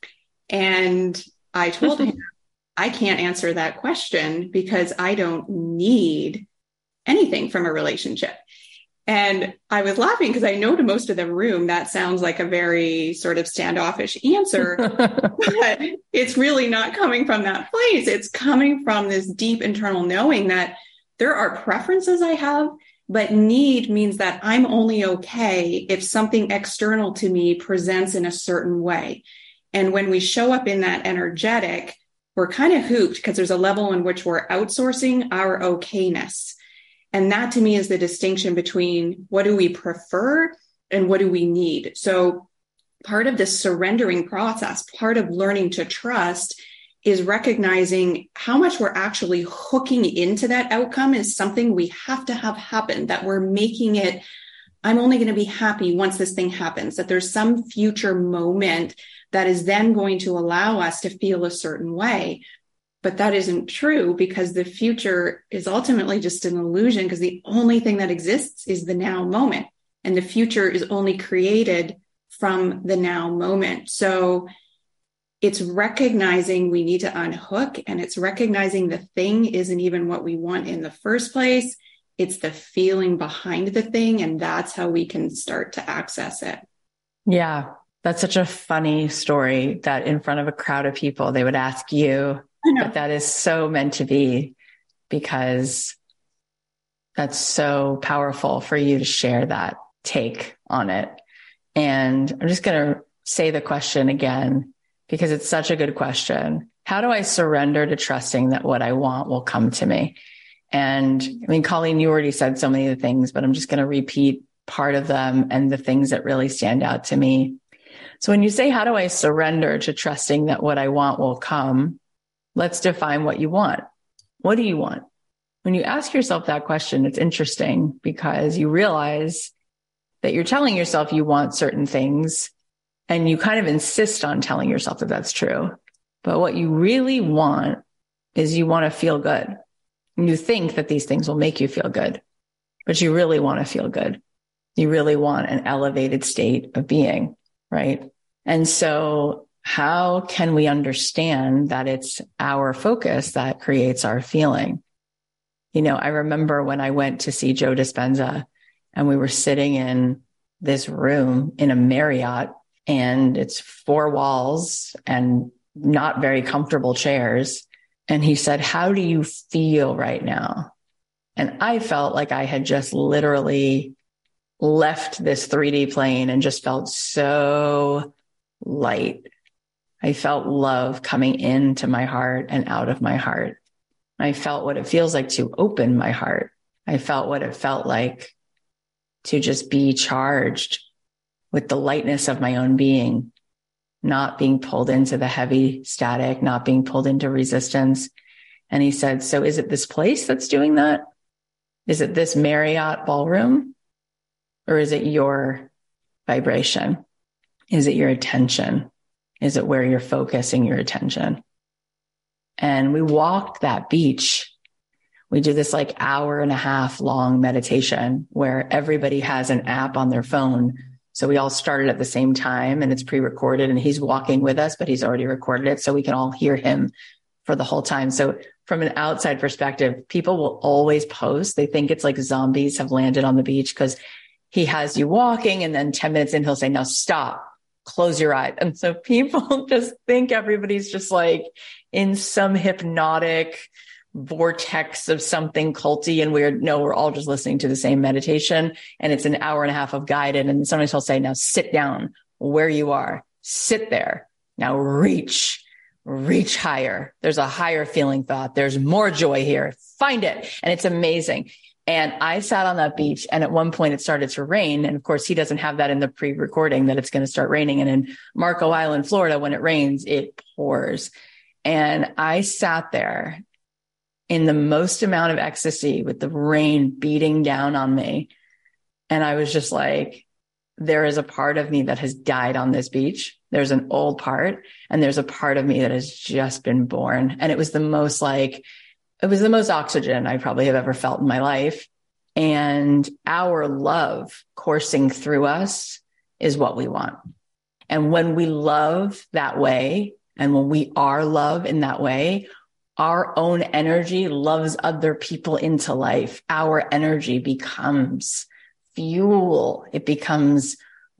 And I told him, I can't answer that question because I don't need anything from a relationship. And I was laughing because I know to most of the room that sounds like a very sort of standoffish answer, but it's really not coming from that place. It's coming from this deep internal knowing that there are preferences I have, but need means that I'm only okay if something external to me presents in a certain way. And when we show up in that energetic, we're kind of hooped because there's a level in which we're outsourcing our okayness. And that to me is the distinction between what do we prefer and what do we need. So part of this surrendering process, part of learning to trust, is recognizing how much we're actually hooking into that outcome is something we have to have happen, that we're making it, I'm only going to be happy once this thing happens, that there's some future moment that is then going to allow us to feel a certain way. But that isn't true, because the future is ultimately just an illusion, because the only thing that exists is the now moment. And the future is only created from the now moment. So it's recognizing we need to unhook, and it's recognizing the thing isn't even what we want in the first place. It's the feeling behind the thing. And that's how we can start to access it. Yeah. That's such a funny story that in front of a crowd of people, they would ask you. But that is so meant to be, because that's so powerful for you to share that take on it. And I'm just going to say the question again, because it's such a good question. How do I surrender to trusting that what I want will come to me? And I mean, Colleen, you already said so many of the things, but I'm just going to repeat part of them and the things that really stand out to me. So when you say, how do I surrender to trusting that what I want will come? Let's define what you want. What do you want? When you ask yourself that question, it's interesting because you realize that you're telling yourself you want certain things and you kind of insist on telling yourself that that's true. But what you really want is you want to feel good. And you think that these things will make you feel good, but you really want to feel good. You really want an elevated state of being, right? And so how can we understand that it's our focus that creates our feeling? You know, I remember when I went to see Joe Dispenza and we were sitting in this room in a Marriott and it's four walls and not very comfortable chairs. And he said, how do you feel right now? And I felt like I had just literally left this three D plane and just felt so light. I felt love coming into my heart and out of my heart. I felt what it feels like to open my heart. I felt what it felt like to just be charged with the lightness of my own being, not being pulled into the heavy static, not being pulled into resistance. And he said, so is it this place that's doing that? Is it this Marriott ballroom? Or is it your vibration? Is it your attention? Is it where you're focusing your attention? And we walked that beach. We do this like hour and a half long meditation where everybody has an app on their phone. So we all started at the same time and it's pre-recorded and he's walking with us, but he's already recorded it so we can all hear him for the whole time. So from an outside perspective, people will always post. They think it's like zombies have landed on the beach because he has you walking and then ten minutes in, he'll say, now stop, close your eyes. And so people just think everybody's just like in some hypnotic vortex of something culty and weird. No, we're all just listening to the same meditation and it's an hour and a half of guided. And sometimes he'll say, now sit down where you are, sit there. Now reach, reach higher. There's a higher feeling thought. There's more joy here. Find it. And it's amazing. And I sat on that beach and at one point it started to rain. And of course he doesn't have that in the pre-recording that it's going to start raining. And in Marco Island, Florida, when it rains, it pours. And I sat there in the most amount of ecstasy with the rain beating down on me. And I was just like, there is a part of me that has died on this beach. There's an old part and there's a part of me that has just been born. And it was the most like, it was the most oxygen I probably have ever felt in my life. And our love coursing through us is what we want. And when we love that way, and when we are love in that way, our own energy loves other people into life. Our energy becomes fuel. It becomes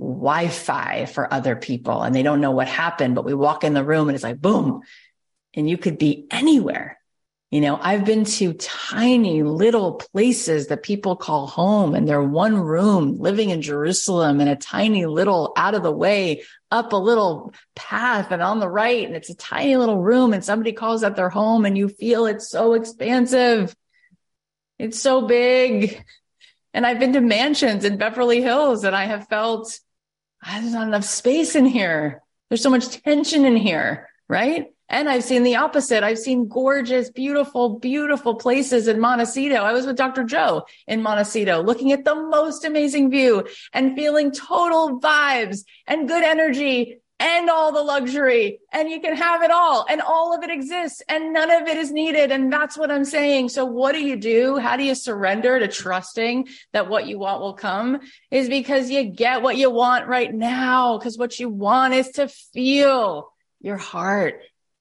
Wi-Fi for other people. And they don't know what happened, but we walk in the room and it's like, boom. And you could be anywhere. You know, I've been to tiny little places that people call home and they're one room living in Jerusalem in a tiny little out of the way, up a little path and on the right. And it's a tiny little room and somebody calls that their home and you feel it's so expansive. It's so big. And I've been to mansions in Beverly Hills and I have felt there's not enough space in here. There's so much tension in here, right? And I've seen the opposite. I've seen gorgeous, beautiful, beautiful places in Montecito. I was with Doctor Joe in Montecito, looking at the most amazing view and feeling total vibes and good energy and all the luxury. And you can have it all and all of it exists and none of it is needed. And that's what I'm saying. So what do you do? How do you surrender to trusting that what you want will come? Is because you get what you want right now. Because what you want is to feel your heart.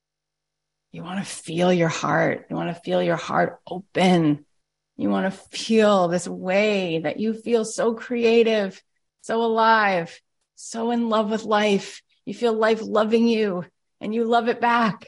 You want to feel your heart. You want to feel your heart open. You want to feel this way that you feel so creative, so alive, so in love with life. You feel life loving you and you love it back.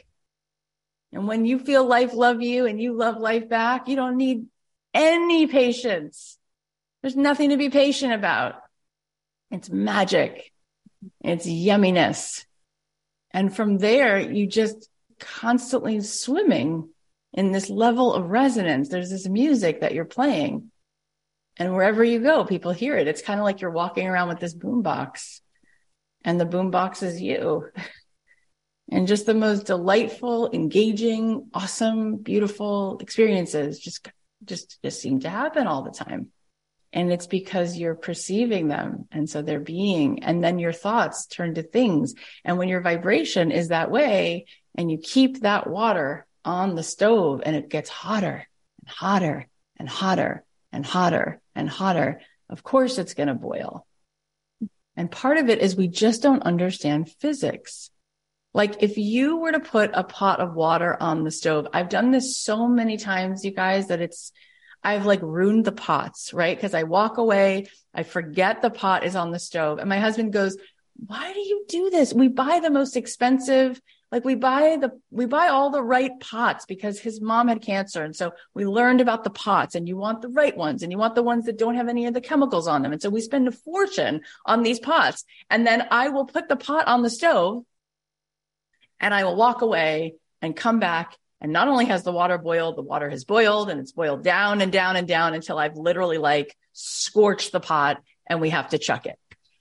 And when you feel life love you and you love life back, you don't need any patience. There's nothing to be patient about. It's magic. It's yumminess. And from there, you just constantly swimming in this level of resonance. There's this music that you're playing. And wherever you go, people hear it. It's kind of like you're walking around with this boombox, and the boombox is you. And just the most delightful, engaging, awesome, beautiful experiences just, just, just seem to happen all the time. And it's because you're perceiving them. And so they're being, and then your thoughts turn to things. And when your vibration is that way, and you keep that water on the stove and it gets hotter and hotter and hotter and hotter and hotter, of course it's going to boil. And part of it is we just don't understand physics. Like if you were to put a pot of water on the stove, I've done this so many times, you guys, that it's, I've like ruined the pots, right? Because I walk away, I forget the pot is on the stove. And my husband goes, why do you do this? We buy the most expensive, like we buy the, we buy all the right pots because his mom had cancer. And so we learned about the pots, and you want the right ones, and you want the ones that don't have any of the chemicals on them. And so we spend a fortune on these pots. And then I will put the pot on the stove, and I will walk away and come back. And not only has the water boiled, the water has boiled, and it's boiled down and down and down until I've literally like scorched the pot and we have to chuck it.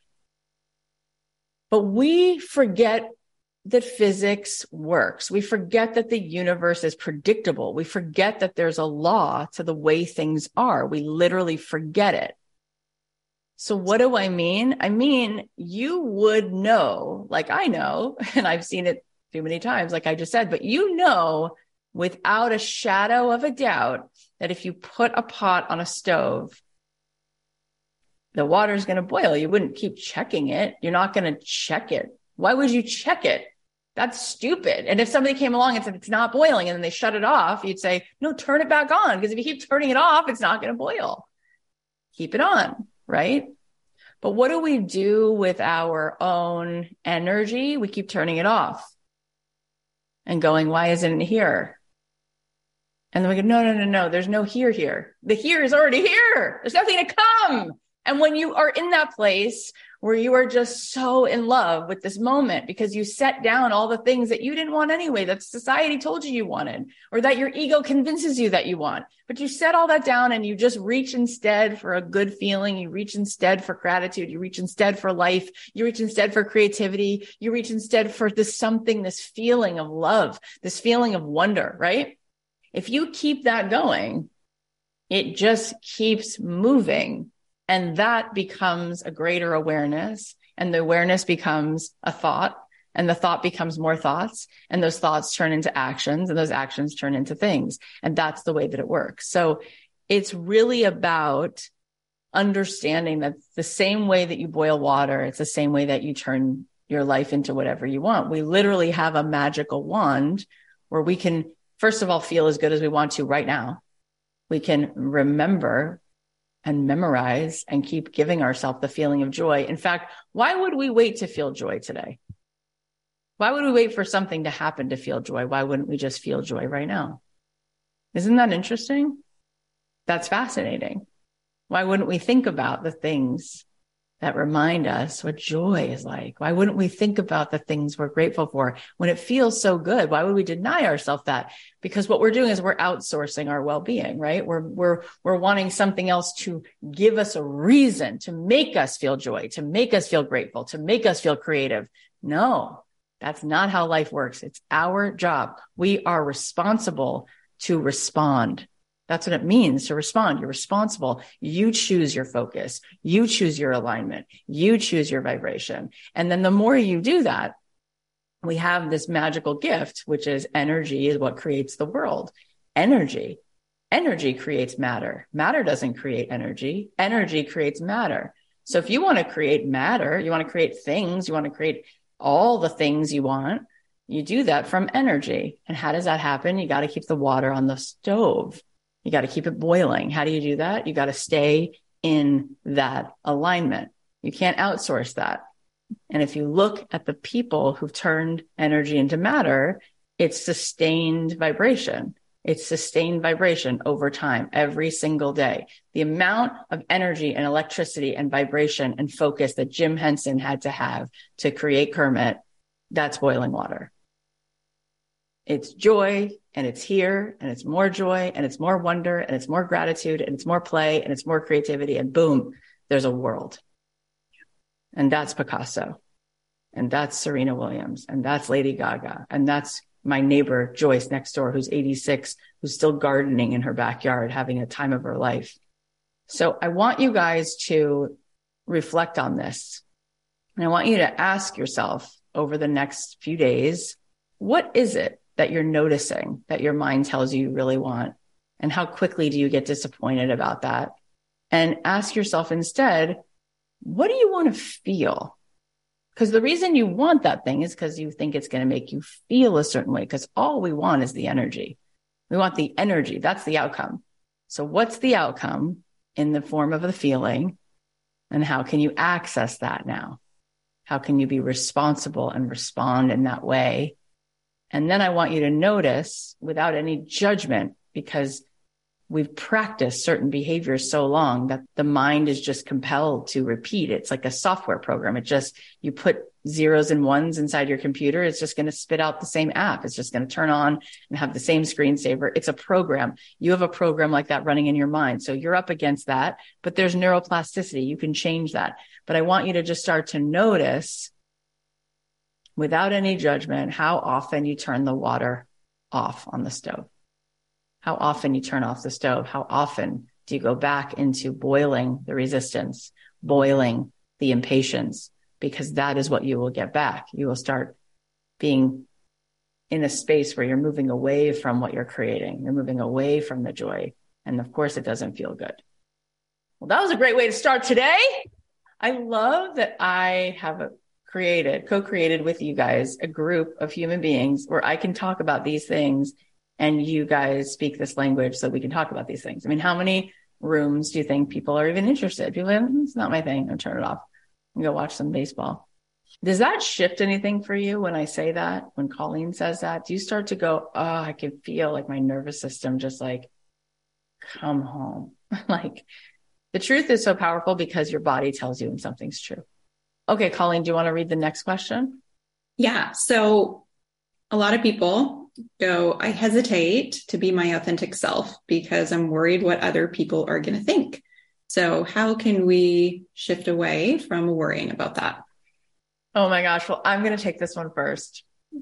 But we forget that physics works. We forget that the universe is predictable. We forget that there's a law to the way things are. We literally forget it. So what do I mean? I mean, you would know, like I know, and I've seen it too many times, like I just said, but you know, without a shadow of a doubt, that if you put a pot on a stove, the water is going to boil. You wouldn't keep checking it. You're not going to check it. Why would you check it? That's stupid. And if somebody came along and said it's not boiling and then they shut it off, you'd say, no, turn it back on. Because if you keep turning it off, it's not going to boil. Keep it on, right? But what do we do with our own energy? We keep turning it off and going, why isn't it here? And then we go, no, no, no, no, there's no here here. The here is already here. There's nothing to come. And when you are in that place where you are just so in love with this moment because you set down all the things that you didn't want anyway, that society told you you wanted, or that your ego convinces you that you want, but you set all that down and you just reach instead for a good feeling. You reach instead for gratitude. You reach instead for life. You reach instead for creativity. You reach instead for this something, this feeling of love, this feeling of wonder, right? If you keep that going, it just keeps moving. And that becomes a greater awareness, and the awareness becomes a thought, and the thought becomes more thoughts, and those thoughts turn into actions, and those actions turn into things. And that's the way that it works. So it's really about understanding that the same way that you boil water, it's the same way that you turn your life into whatever you want. We literally have a magical wand where we can, first of all, feel as good as we want to right now. We can remember and memorize and keep giving ourselves the feeling of joy. In fact, why would we wait to feel joy today? Why would we wait for something to happen to feel joy? Why wouldn't we just feel joy right now? Isn't that interesting? That's fascinating. Why wouldn't we think about the things that remind us what joy is like? Why wouldn't we think about the things we're grateful for when it feels so good? Why would we deny ourselves that? Because what we're doing is we're outsourcing our well-being, right? We're, we're, we're wanting something else to give us a reason to make us feel joy, to make us feel grateful, to make us feel creative. No, that's not how life works. It's our job. We are responsible to respond. That's what it means to respond. You're responsible. You choose your focus. You choose your alignment. You choose your vibration. And then the more you do that, we have this magical gift, which is energy is what creates the world. Energy. Energy creates matter. Matter doesn't create energy. Energy creates matter. So if you want to create matter, you want to create things, you want to create all the things you want, you do that from energy. And how does that happen? You got to keep the water on the stove. You got to keep it boiling. How do you do that? You got to stay in that alignment. You can't outsource that. And if you look at the people who've turned energy into matter, it's sustained vibration. It's sustained vibration over time, every single day. The amount of energy and electricity and vibration and focus that Jim Henson had to have to create Kermit, that's boiling water. It's joy, and it's here, and it's more joy, and it's more wonder, and it's more gratitude, and it's more play, and it's more creativity. And boom, there's a world. And that's Picasso. And that's Serena Williams. And that's Lady Gaga. And that's my neighbor, Joyce, next door, who's eighty-six, who's still gardening in her backyard, having a time of her life. So I want you guys to reflect on this. And I want you to ask yourself over the next few days, what is it that you're noticing that your mind tells you you really want? And how quickly do you get disappointed about that? And ask yourself instead, what do you want to feel? Because the reason you want that thing is because you think it's going to make you feel a certain way, because all we want is the energy. We want the energy. That's the outcome. So what's the outcome in the form of the feeling? And how can you access that now? How can you be responsible and respond in that way? And then I want you to notice without any judgment, because we've practiced certain behaviors so long that the mind is just compelled to repeat. It's like a software program. It just, you put zeros and ones inside your computer. It's just going to spit out the same app. It's just going to turn on and have the same screensaver. It's a program. You have a program like that running in your mind. So you're up against that, but there's neuroplasticity. You can change that. But I want you to just start to notice without any judgment how often you turn the water off on the stove. How often you turn off the stove. How often do you go back into boiling the resistance, boiling the impatience, because that is what you will get back. You will start being in a space where you're moving away from what you're creating. You're moving away from the joy. And of course, it doesn't feel good. Well, that was a great way to start today. I love that I have created, co-created with you guys, a group of human beings where I can talk about these things and you guys speak this language so we can talk about these things. I mean, how many rooms do you think people are even interested? People are like, it's not my thing. I'll turn it off and go watch some baseball. Does that shift anything for you when I say that, when Colleen says that? Do you start to go, oh, I can feel like my nervous system just like, come home. Like the truth is so powerful because your body tells you when something's true. Okay, Colleen, do you want to read the next question? Yeah. So a lot of people go, I hesitate to be my authentic self because I'm worried what other people are going to think. So how can we shift away from worrying about that? Oh my gosh. Well, I'm going to take this one first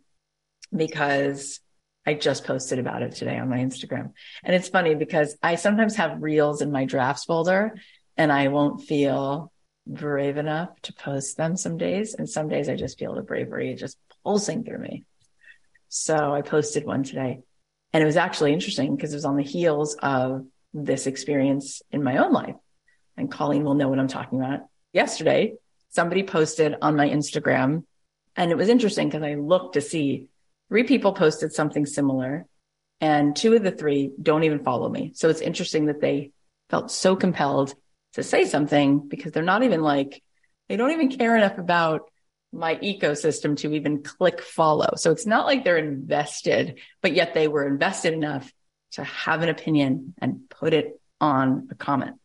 because I just posted about it today on my Instagram. And it's funny because I sometimes have reels in my drafts folder and I won't feel brave enough to post them some days. And some days I just feel the bravery just pulsing through me. So I posted one today and it was actually interesting because it was on the heels of this experience in my own life. And Colleen will know what I'm talking about. Yesterday, somebody posted on my Instagram and it was interesting because I looked to see three people posted something similar and two of the three don't even follow me. So it's interesting that they felt so compelled to say something because they're not even like, they don't even care enough about my ecosystem to even click follow. So it's not like they're invested, but yet they were invested enough to have an opinion and put it on a comment.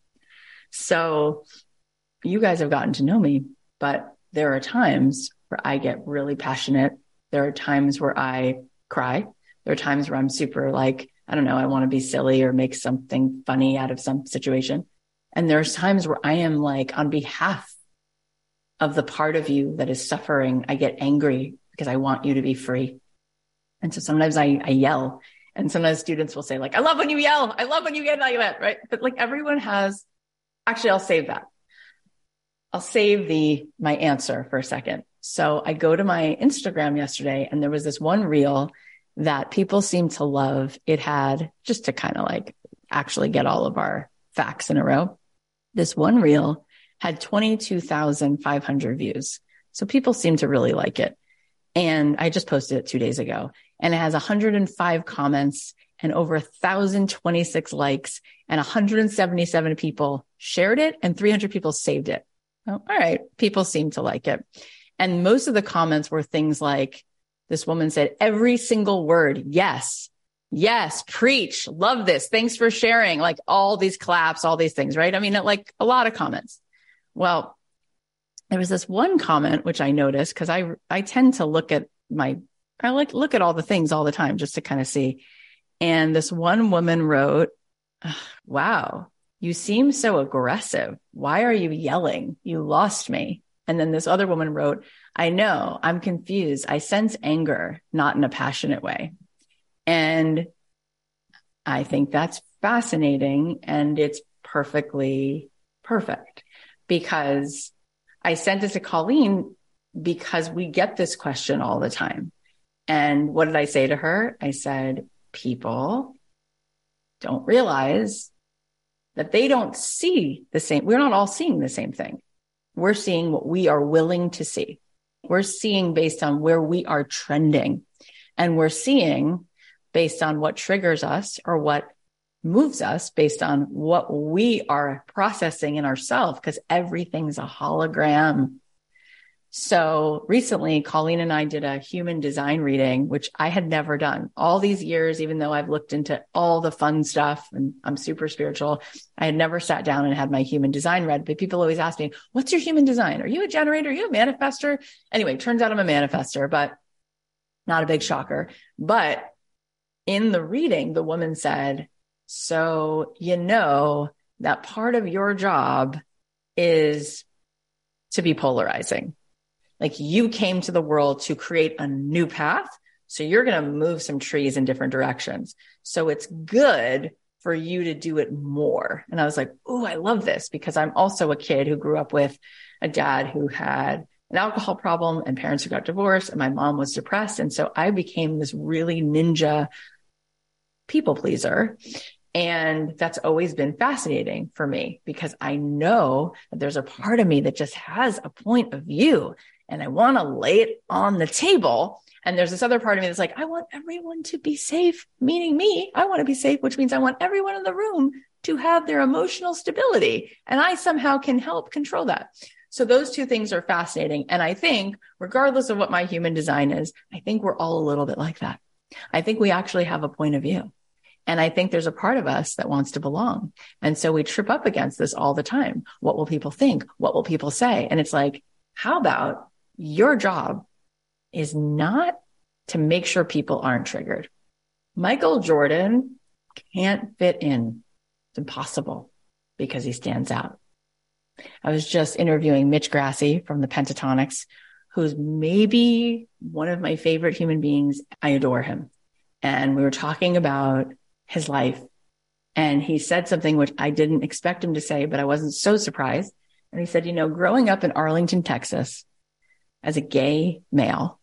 So you guys have gotten to know me, but there are times where I get really passionate. There are times where I cry. There are times where I'm super like, I don't know, I want to be silly or make something funny out of some situation. And there's times where I am like, on behalf of the part of you that is suffering, I get angry because I want you to be free. And so sometimes I, I yell, and sometimes students will say like, I love when you yell. I love when you get like that, right? But like everyone has, actually, I'll save that. I'll save the, my answer for a second. So I go to my Instagram yesterday and there was this one reel that people seem to love. It had, just to kind of like actually get all of our facts in a row, this one reel had twenty-two thousand five hundred views. So people seem to really like it. And I just posted it two days ago and it has one hundred five comments and over one thousand twenty-six likes and one hundred seventy-seven people shared it and three hundred people saved it. Well, all right. People seem to like it. And most of the comments were things like, this woman said, every single word. Yes. Yes. Preach. Love this. Thanks for sharing. Like all these claps, all these things, right? I mean, like a lot of comments. Well, there was this one comment, which I noticed because I, I tend to look at my I like look at all the things all the time just to kind of see. And this one woman wrote, wow, you seem so aggressive. Why are you yelling? You lost me. And then this other woman wrote, I know, I'm confused. I sense anger, not in a passionate way. And I think that's fascinating. And it's perfectly perfect, because I sent it to Colleen because we get this question all the time. And what did I say to her? I said, people don't realize that they don't see the same. We're not all seeing the same thing. We're seeing what we are willing to see. We're seeing based on where we are trending. And we're seeing based on what triggers us or what moves us based on what we are processing in ourselves, because everything's a hologram. So recently, Colleen and I did a human design reading, which I had never done all these years, even though I've looked into all the fun stuff and I'm super spiritual. I had never sat down and had my human design read, but people always ask me, what's your human design? Are you a generator? Are you a manifester? Anyway, turns out I'm a manifester, but not a big shocker. But in the reading, the woman said, so, you know, that part of your job is to be polarizing. Like, you came to the world to create a new path. So you're going to move some trees in different directions. So it's good for you to do it more. And I was like, oh, I love this, because I'm also a kid who grew up with a dad who had an alcohol problem and parents who got divorced, and my mom was depressed. And so I became this really ninja people pleaser. And that's always been fascinating for me, because I know that there's a part of me that just has a point of view and I want to lay it on the table. And there's this other part of me that's like, I want everyone to be safe, meaning me. I want to be safe, which means I want everyone in the room to have their emotional stability. And I somehow can help control that. So those two things are fascinating. And I think regardless of what my human design is, I think we're all a little bit like that. I think we actually have a point of view. And I think there's a part of us that wants to belong. And so we trip up against this all the time. What will people think? What will people say? And it's like, how about your job is not to make sure people aren't triggered? Michael Jordan can't fit in. It's impossible because he stands out. I was just interviewing Mitch Grassi from the Pentatonics, who's maybe one of my favorite human beings. I adore him. And we were talking about his life. And he said something which I didn't expect him to say, but I wasn't so surprised. And he said, you know, growing up in Arlington, Texas, as a gay male,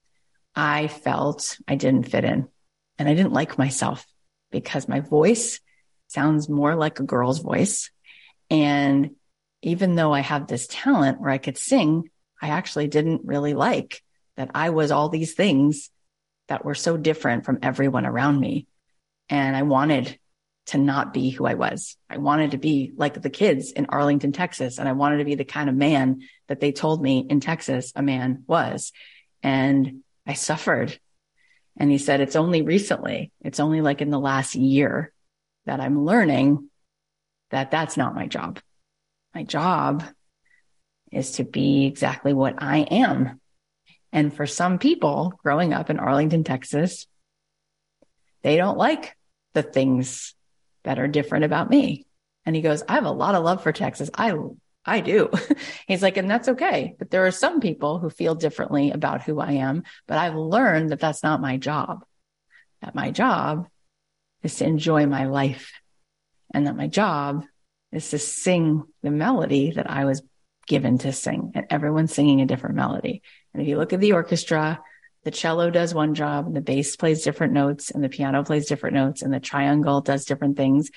I felt I didn't fit in, and I didn't like myself because my voice sounds more like a girl's voice. And even though I have this talent where I could sing, I actually didn't really like that I was all these things that were so different from everyone around me. And I wanted to not be who I was. I wanted to be like the kids in Arlington, Texas. And I wanted to be the kind of man that they told me in Texas a man was. And I suffered. And he said, it's only recently, it's only like in the last year that I'm learning that that's not my job. My job is to be exactly what I am. And for some people growing up in Arlington, Texas, they don't like the things that are different about me. And he goes, I have a lot of love for Texas. I, I do. He's like, and that's okay. But there are some people who feel differently about who I am, but I've learned that that's not my job, that my job is to enjoy my life, and that my job is to sing the melody that I was given to sing, and everyone's singing a different melody. And if you look at the orchestra, the cello does one job, and the bass plays different notes, and the piano plays different notes, and the triangle does different things.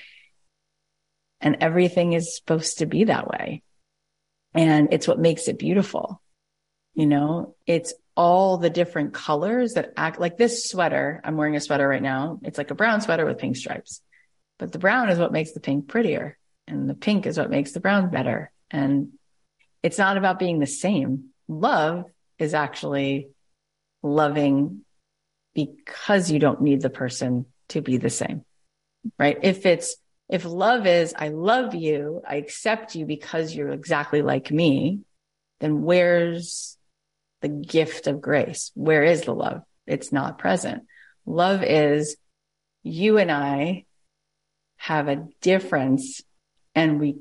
And everything is supposed to be that way. And it's what makes it beautiful. You know, it's all the different colors that act like this sweater. I'm wearing a sweater right now. It's like a brown sweater with pink stripes, but the brown is what makes the pink prettier, and the pink is what makes the brown better. And it's not about being the same. Love is actually loving because you don't need the person to be the same, right? If it's, if love is, I love you, I accept you because you're exactly like me, then where's the gift of grace? Where is the love? It's not present. Love is you and I have a difference and we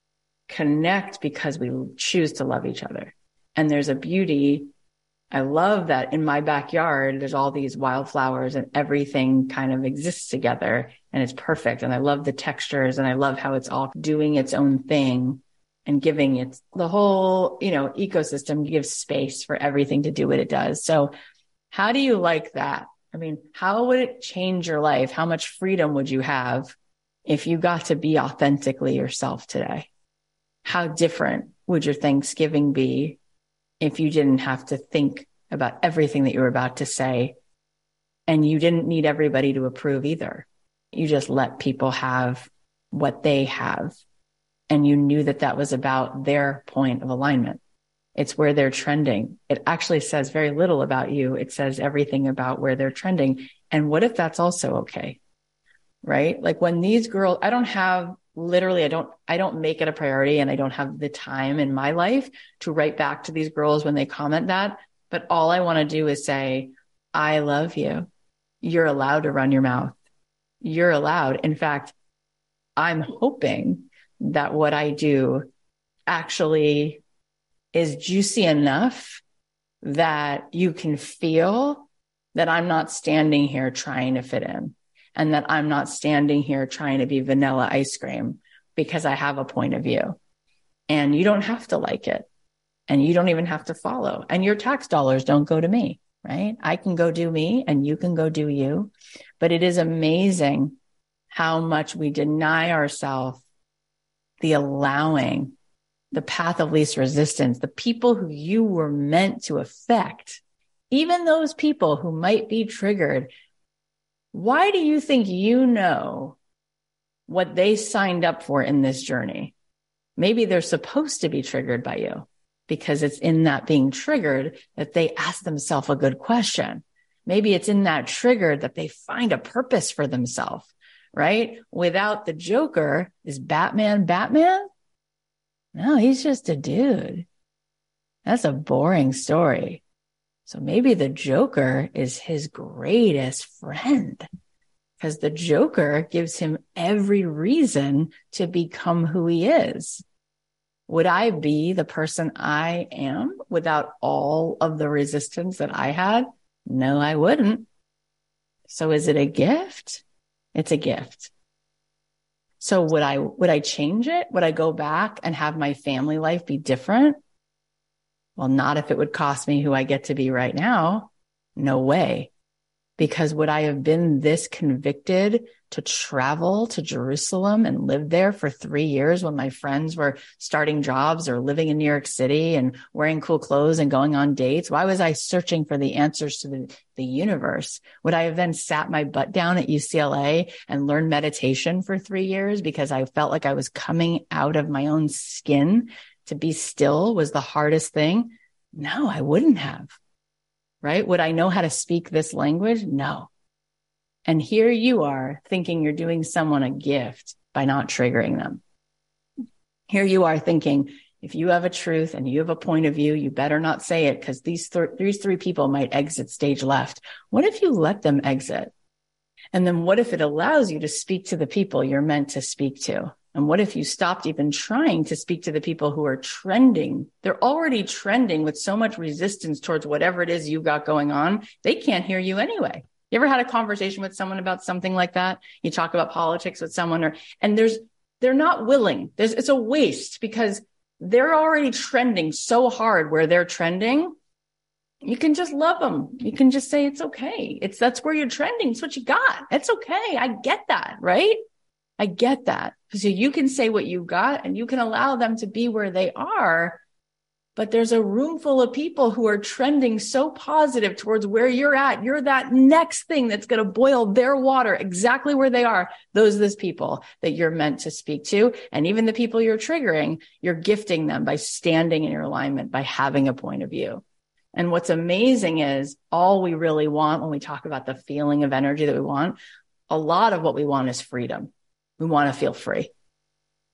connect because we choose to love each other. And there's a beauty. I love that in my backyard, there's all these wildflowers and everything kind of exists together and it's perfect. And I love the textures and I love how it's all doing its own thing and giving it the whole, you know, ecosystem gives space for everything to do what it does. So how do you like that? I mean, how would it change your life? How much freedom would you have if you got to be authentically yourself today? How different would your Thanksgiving be if you didn't have to think about everything that you were about to say and you didn't need everybody to approve either? You just let people have what they have. And you knew that that was about their point of alignment. It's where they're trending. It actually says very little about you. It says everything about where they're trending. And what if that's also okay? Right? Like when these girls, I don't have literally, I don't, I don't make it a priority and I don't have the time in my life to write back to these girls when they comment that. But all I want to do is say, I love you. You're allowed to run your mouth. You're allowed. In fact, I'm hoping that what I do actually is juicy enough that you can feel that I'm not standing here trying to fit in and that I'm not standing here trying to be vanilla ice cream because I have a point of view. And you don't have to like it and you don't even have to follow. And your tax dollars don't go to me, right? I can go do me and you can go do you. But it is amazing how much we deny ourselves the allowing, the path of least resistance, the people who you were meant to affect, even those people who might be triggered. Why do you think you know what they signed up for in this journey? Maybe they're supposed to be triggered by you because it's in that being triggered that they ask themselves a good question. Maybe it's in that trigger that they find a purpose for themselves. Right? Without the Joker, is Batman Batman? No, he's just a dude. That's a boring story. So maybe the Joker is his greatest friend because the Joker gives him every reason to become who he is. Would I be the person I am without all of the resistance that I had? No, I wouldn't. So is it a gift? It's a gift. So would I, would I change it? Would I go back and have my family life be different? Well, not if it would cost me who I get to be right now. No way. Because would I have been this convicted to travel to Jerusalem and live there for three years when my friends were starting jobs or living in New York City and wearing cool clothes and going on dates? Why was I searching for the answers to the, the universe? Would I have then sat my butt down at U C L A and learned meditation for three years because I felt like I was coming out of my own skin? To be still was the hardest thing? No, I wouldn't have. Right? Would I know how to speak this language? No. And here you are thinking you're doing someone a gift by not triggering them. Here you are thinking, if you have a truth and you have a point of view, you better not say it because these, th- these three people might exit stage left. What if you let them exit? And then what if it allows you to speak to the people you're meant to speak to? And what if you stopped even trying to speak to the people who are trending? They're already trending with so much resistance towards whatever it is you got going on. They can't hear you anyway. You ever had a conversation with someone about something like that? You talk about politics with someone or, and there's, they're not willing. There's, it's a waste because they're already trending so hard where they're trending. You can just love them. You can just say, it's okay. It's, that's where you're trending. It's what you got. It's okay. I get that. Right? I get that. So you can say what you got and you can allow them to be where they are. But there's a room full of people who are trending so positive towards where you're at. You're that next thing that's going to boil their water exactly where they are. Those are those people that you're meant to speak to. And even the people you're triggering, you're gifting them by standing in your alignment, by having a point of view. And what's amazing is all we really want when we talk about the feeling of energy that we want, a lot of what we want is freedom. We want to feel free.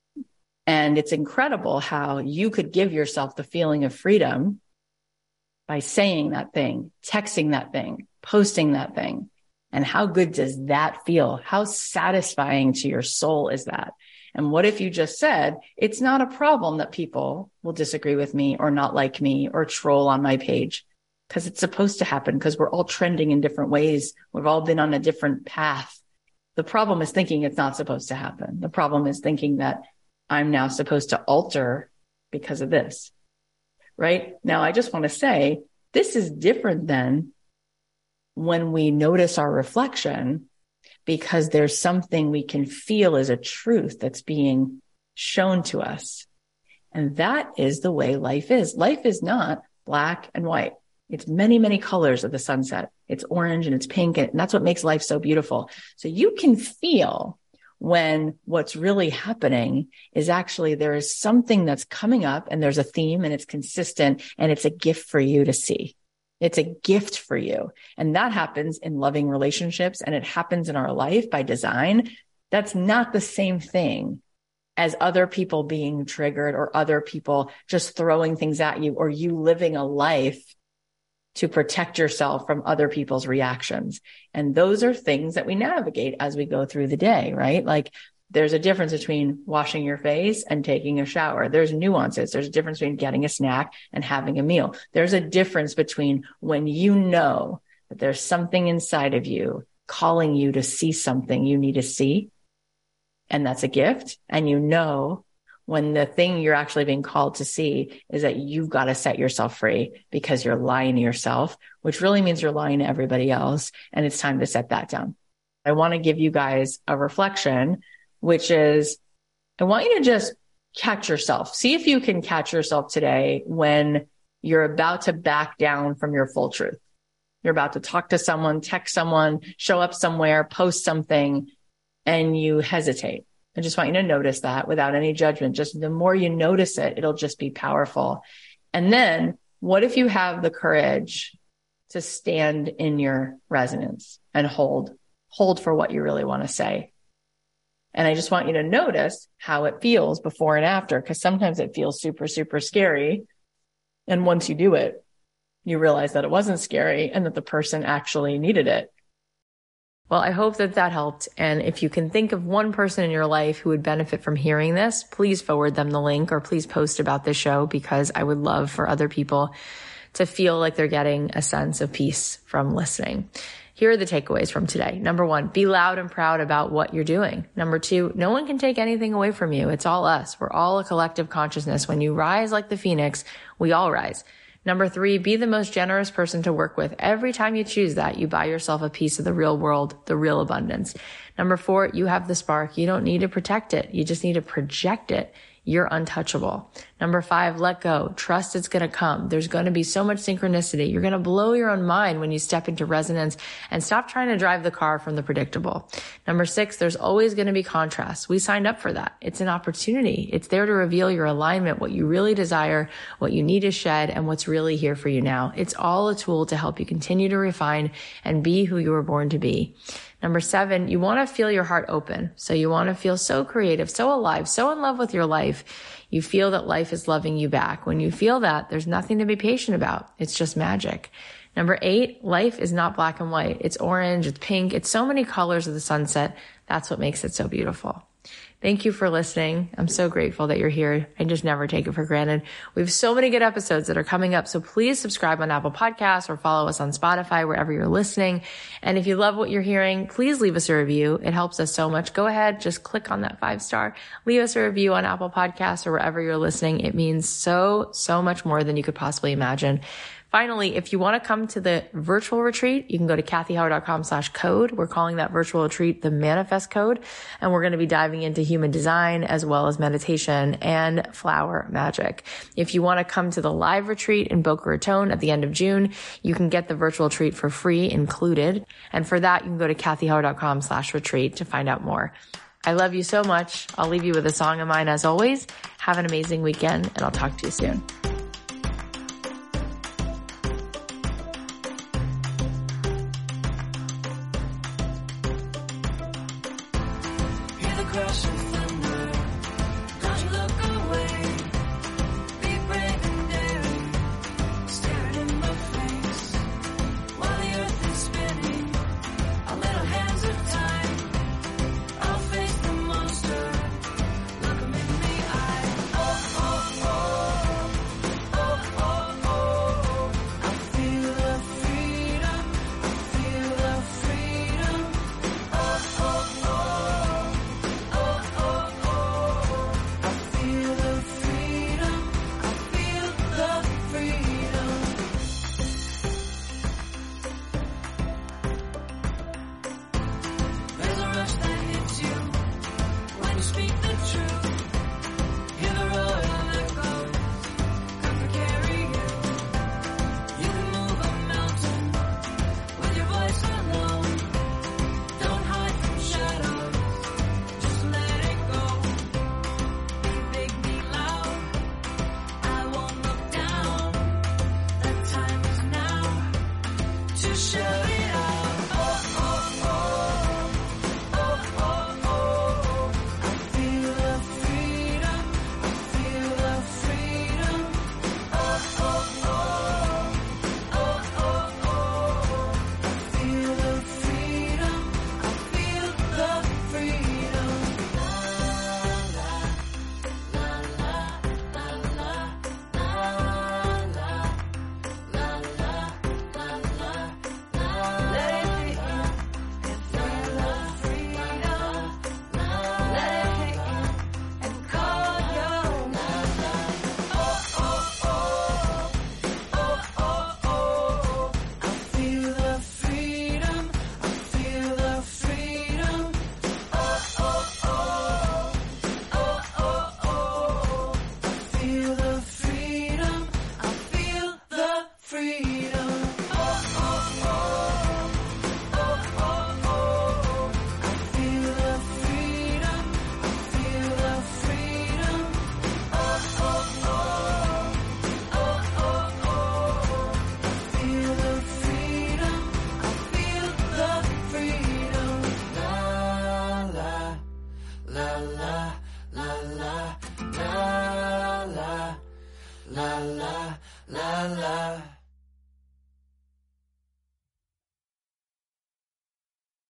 And it's incredible how you could give yourself the feeling of freedom by saying that thing, texting that thing, posting that thing. And how good does that feel? How satisfying to your soul is that? And what if you just said, it's not a problem that people will disagree with me or not like me or troll on my page? Because it's supposed to happen, because we're all trending in different ways. We've all been on a different path. The problem is thinking it's not supposed to happen. The problem is thinking that I'm now supposed to alter because of this, right? Now, I just want to say, this is different than when we notice our reflection, because there's something we can feel as a truth that's being shown to us. And that is the way life is. Life is not black and white. It's many, many colors of the sunset. It's orange and it's pink. And that's what makes life so beautiful. So you can feel when what's really happening is actually there is something that's coming up and there's a theme and it's consistent and it's a gift for you to see. It's a gift for you. And that happens in loving relationships and it happens in our life by design. That's not the same thing as other people being triggered or other people just throwing things at you or you living a life to protect yourself from other people's reactions. And those are things that we navigate as we go through the day, right? Like there's a difference between washing your face and taking a shower. There's nuances. There's a difference between getting a snack and having a meal. There's a difference between when you know that there's something inside of you calling you to see something you need to see, and that's a gift. And you know when the thing you're actually being called to see is that you've got to set yourself free because you're lying to yourself, which really means you're lying to everybody else. And it's time to set that down. I want to give you guys a reflection, which is, I want you to just catch yourself. See if you can catch yourself today when you're about to back down from your full truth. You're about to talk to someone, text someone, show up somewhere, post something, and you hesitate. I just want you to notice that without any judgment. Just the more you notice it, it'll just be powerful. And then what if you have the courage to stand in your resonance and hold, hold for what you really want to say? And I just want you to notice how it feels before and after, because sometimes it feels super, super scary. And once you do it, you realize that it wasn't scary and that the person actually needed it. Well, I hope that that helped. And if you can think of one person in your life who would benefit from hearing this, please forward them the link or please post about this show, because I would love for other people to feel like they're getting a sense of peace from listening. Here are the takeaways from today. Number one, be loud and proud about what you're doing. Number two, no one can take anything away from you. It's all us. We're all a collective consciousness. When you rise like the phoenix, we all rise. Number three, be the most generous person to work with. Every time you choose that, you buy yourself a piece of the real world, the real abundance. Number four, you have the spark. You don't need to protect it. You just need to project it. You're untouchable. Number five, let go. Trust it's going to come. There's going to be so much synchronicity. You're going to blow your own mind when you step into resonance and stop trying to drive the car from the predictable. Number six, there's always going to be contrast. We signed up for that. It's an opportunity. It's there to reveal your alignment, what you really desire, what you need to shed, and what's really here for you now. It's all a tool to help you continue to refine and be who you were born to be. Number seven, you want to feel your heart open. So you want to feel so creative, so alive, so in love with your life. You feel that life is loving you back. When you feel that, there's nothing to be patient about. It's just magic. Number eight, life is not black and white. It's orange, it's pink, it's so many colors of the sunset. That's what makes it so beautiful. Thank you for listening. I'm so grateful that you're here. I just never take it for granted. We have so many good episodes that are coming up. So please subscribe on Apple Podcasts or follow us on Spotify, wherever you're listening. And if you love what you're hearing, please leave us a review. It helps us so much. Go ahead, just click on that five star, leave us a review on Apple Podcasts or wherever you're listening. It means so, so much more than you could possibly imagine. Finally, if you want to come to the virtual retreat, you can go to kathyheller.com slash code. We're calling that virtual retreat the Manifest Code. And we're going to be diving into human design as well as meditation and flower magic. If you want to come to the live retreat in Boca Raton at the end of June, you can get the virtual retreat for free included. And for that, you can go to kathyheller.com slash retreat to find out more. I love you so much. I'll leave you with a song of mine as always. Have an amazing weekend and I'll talk to you soon.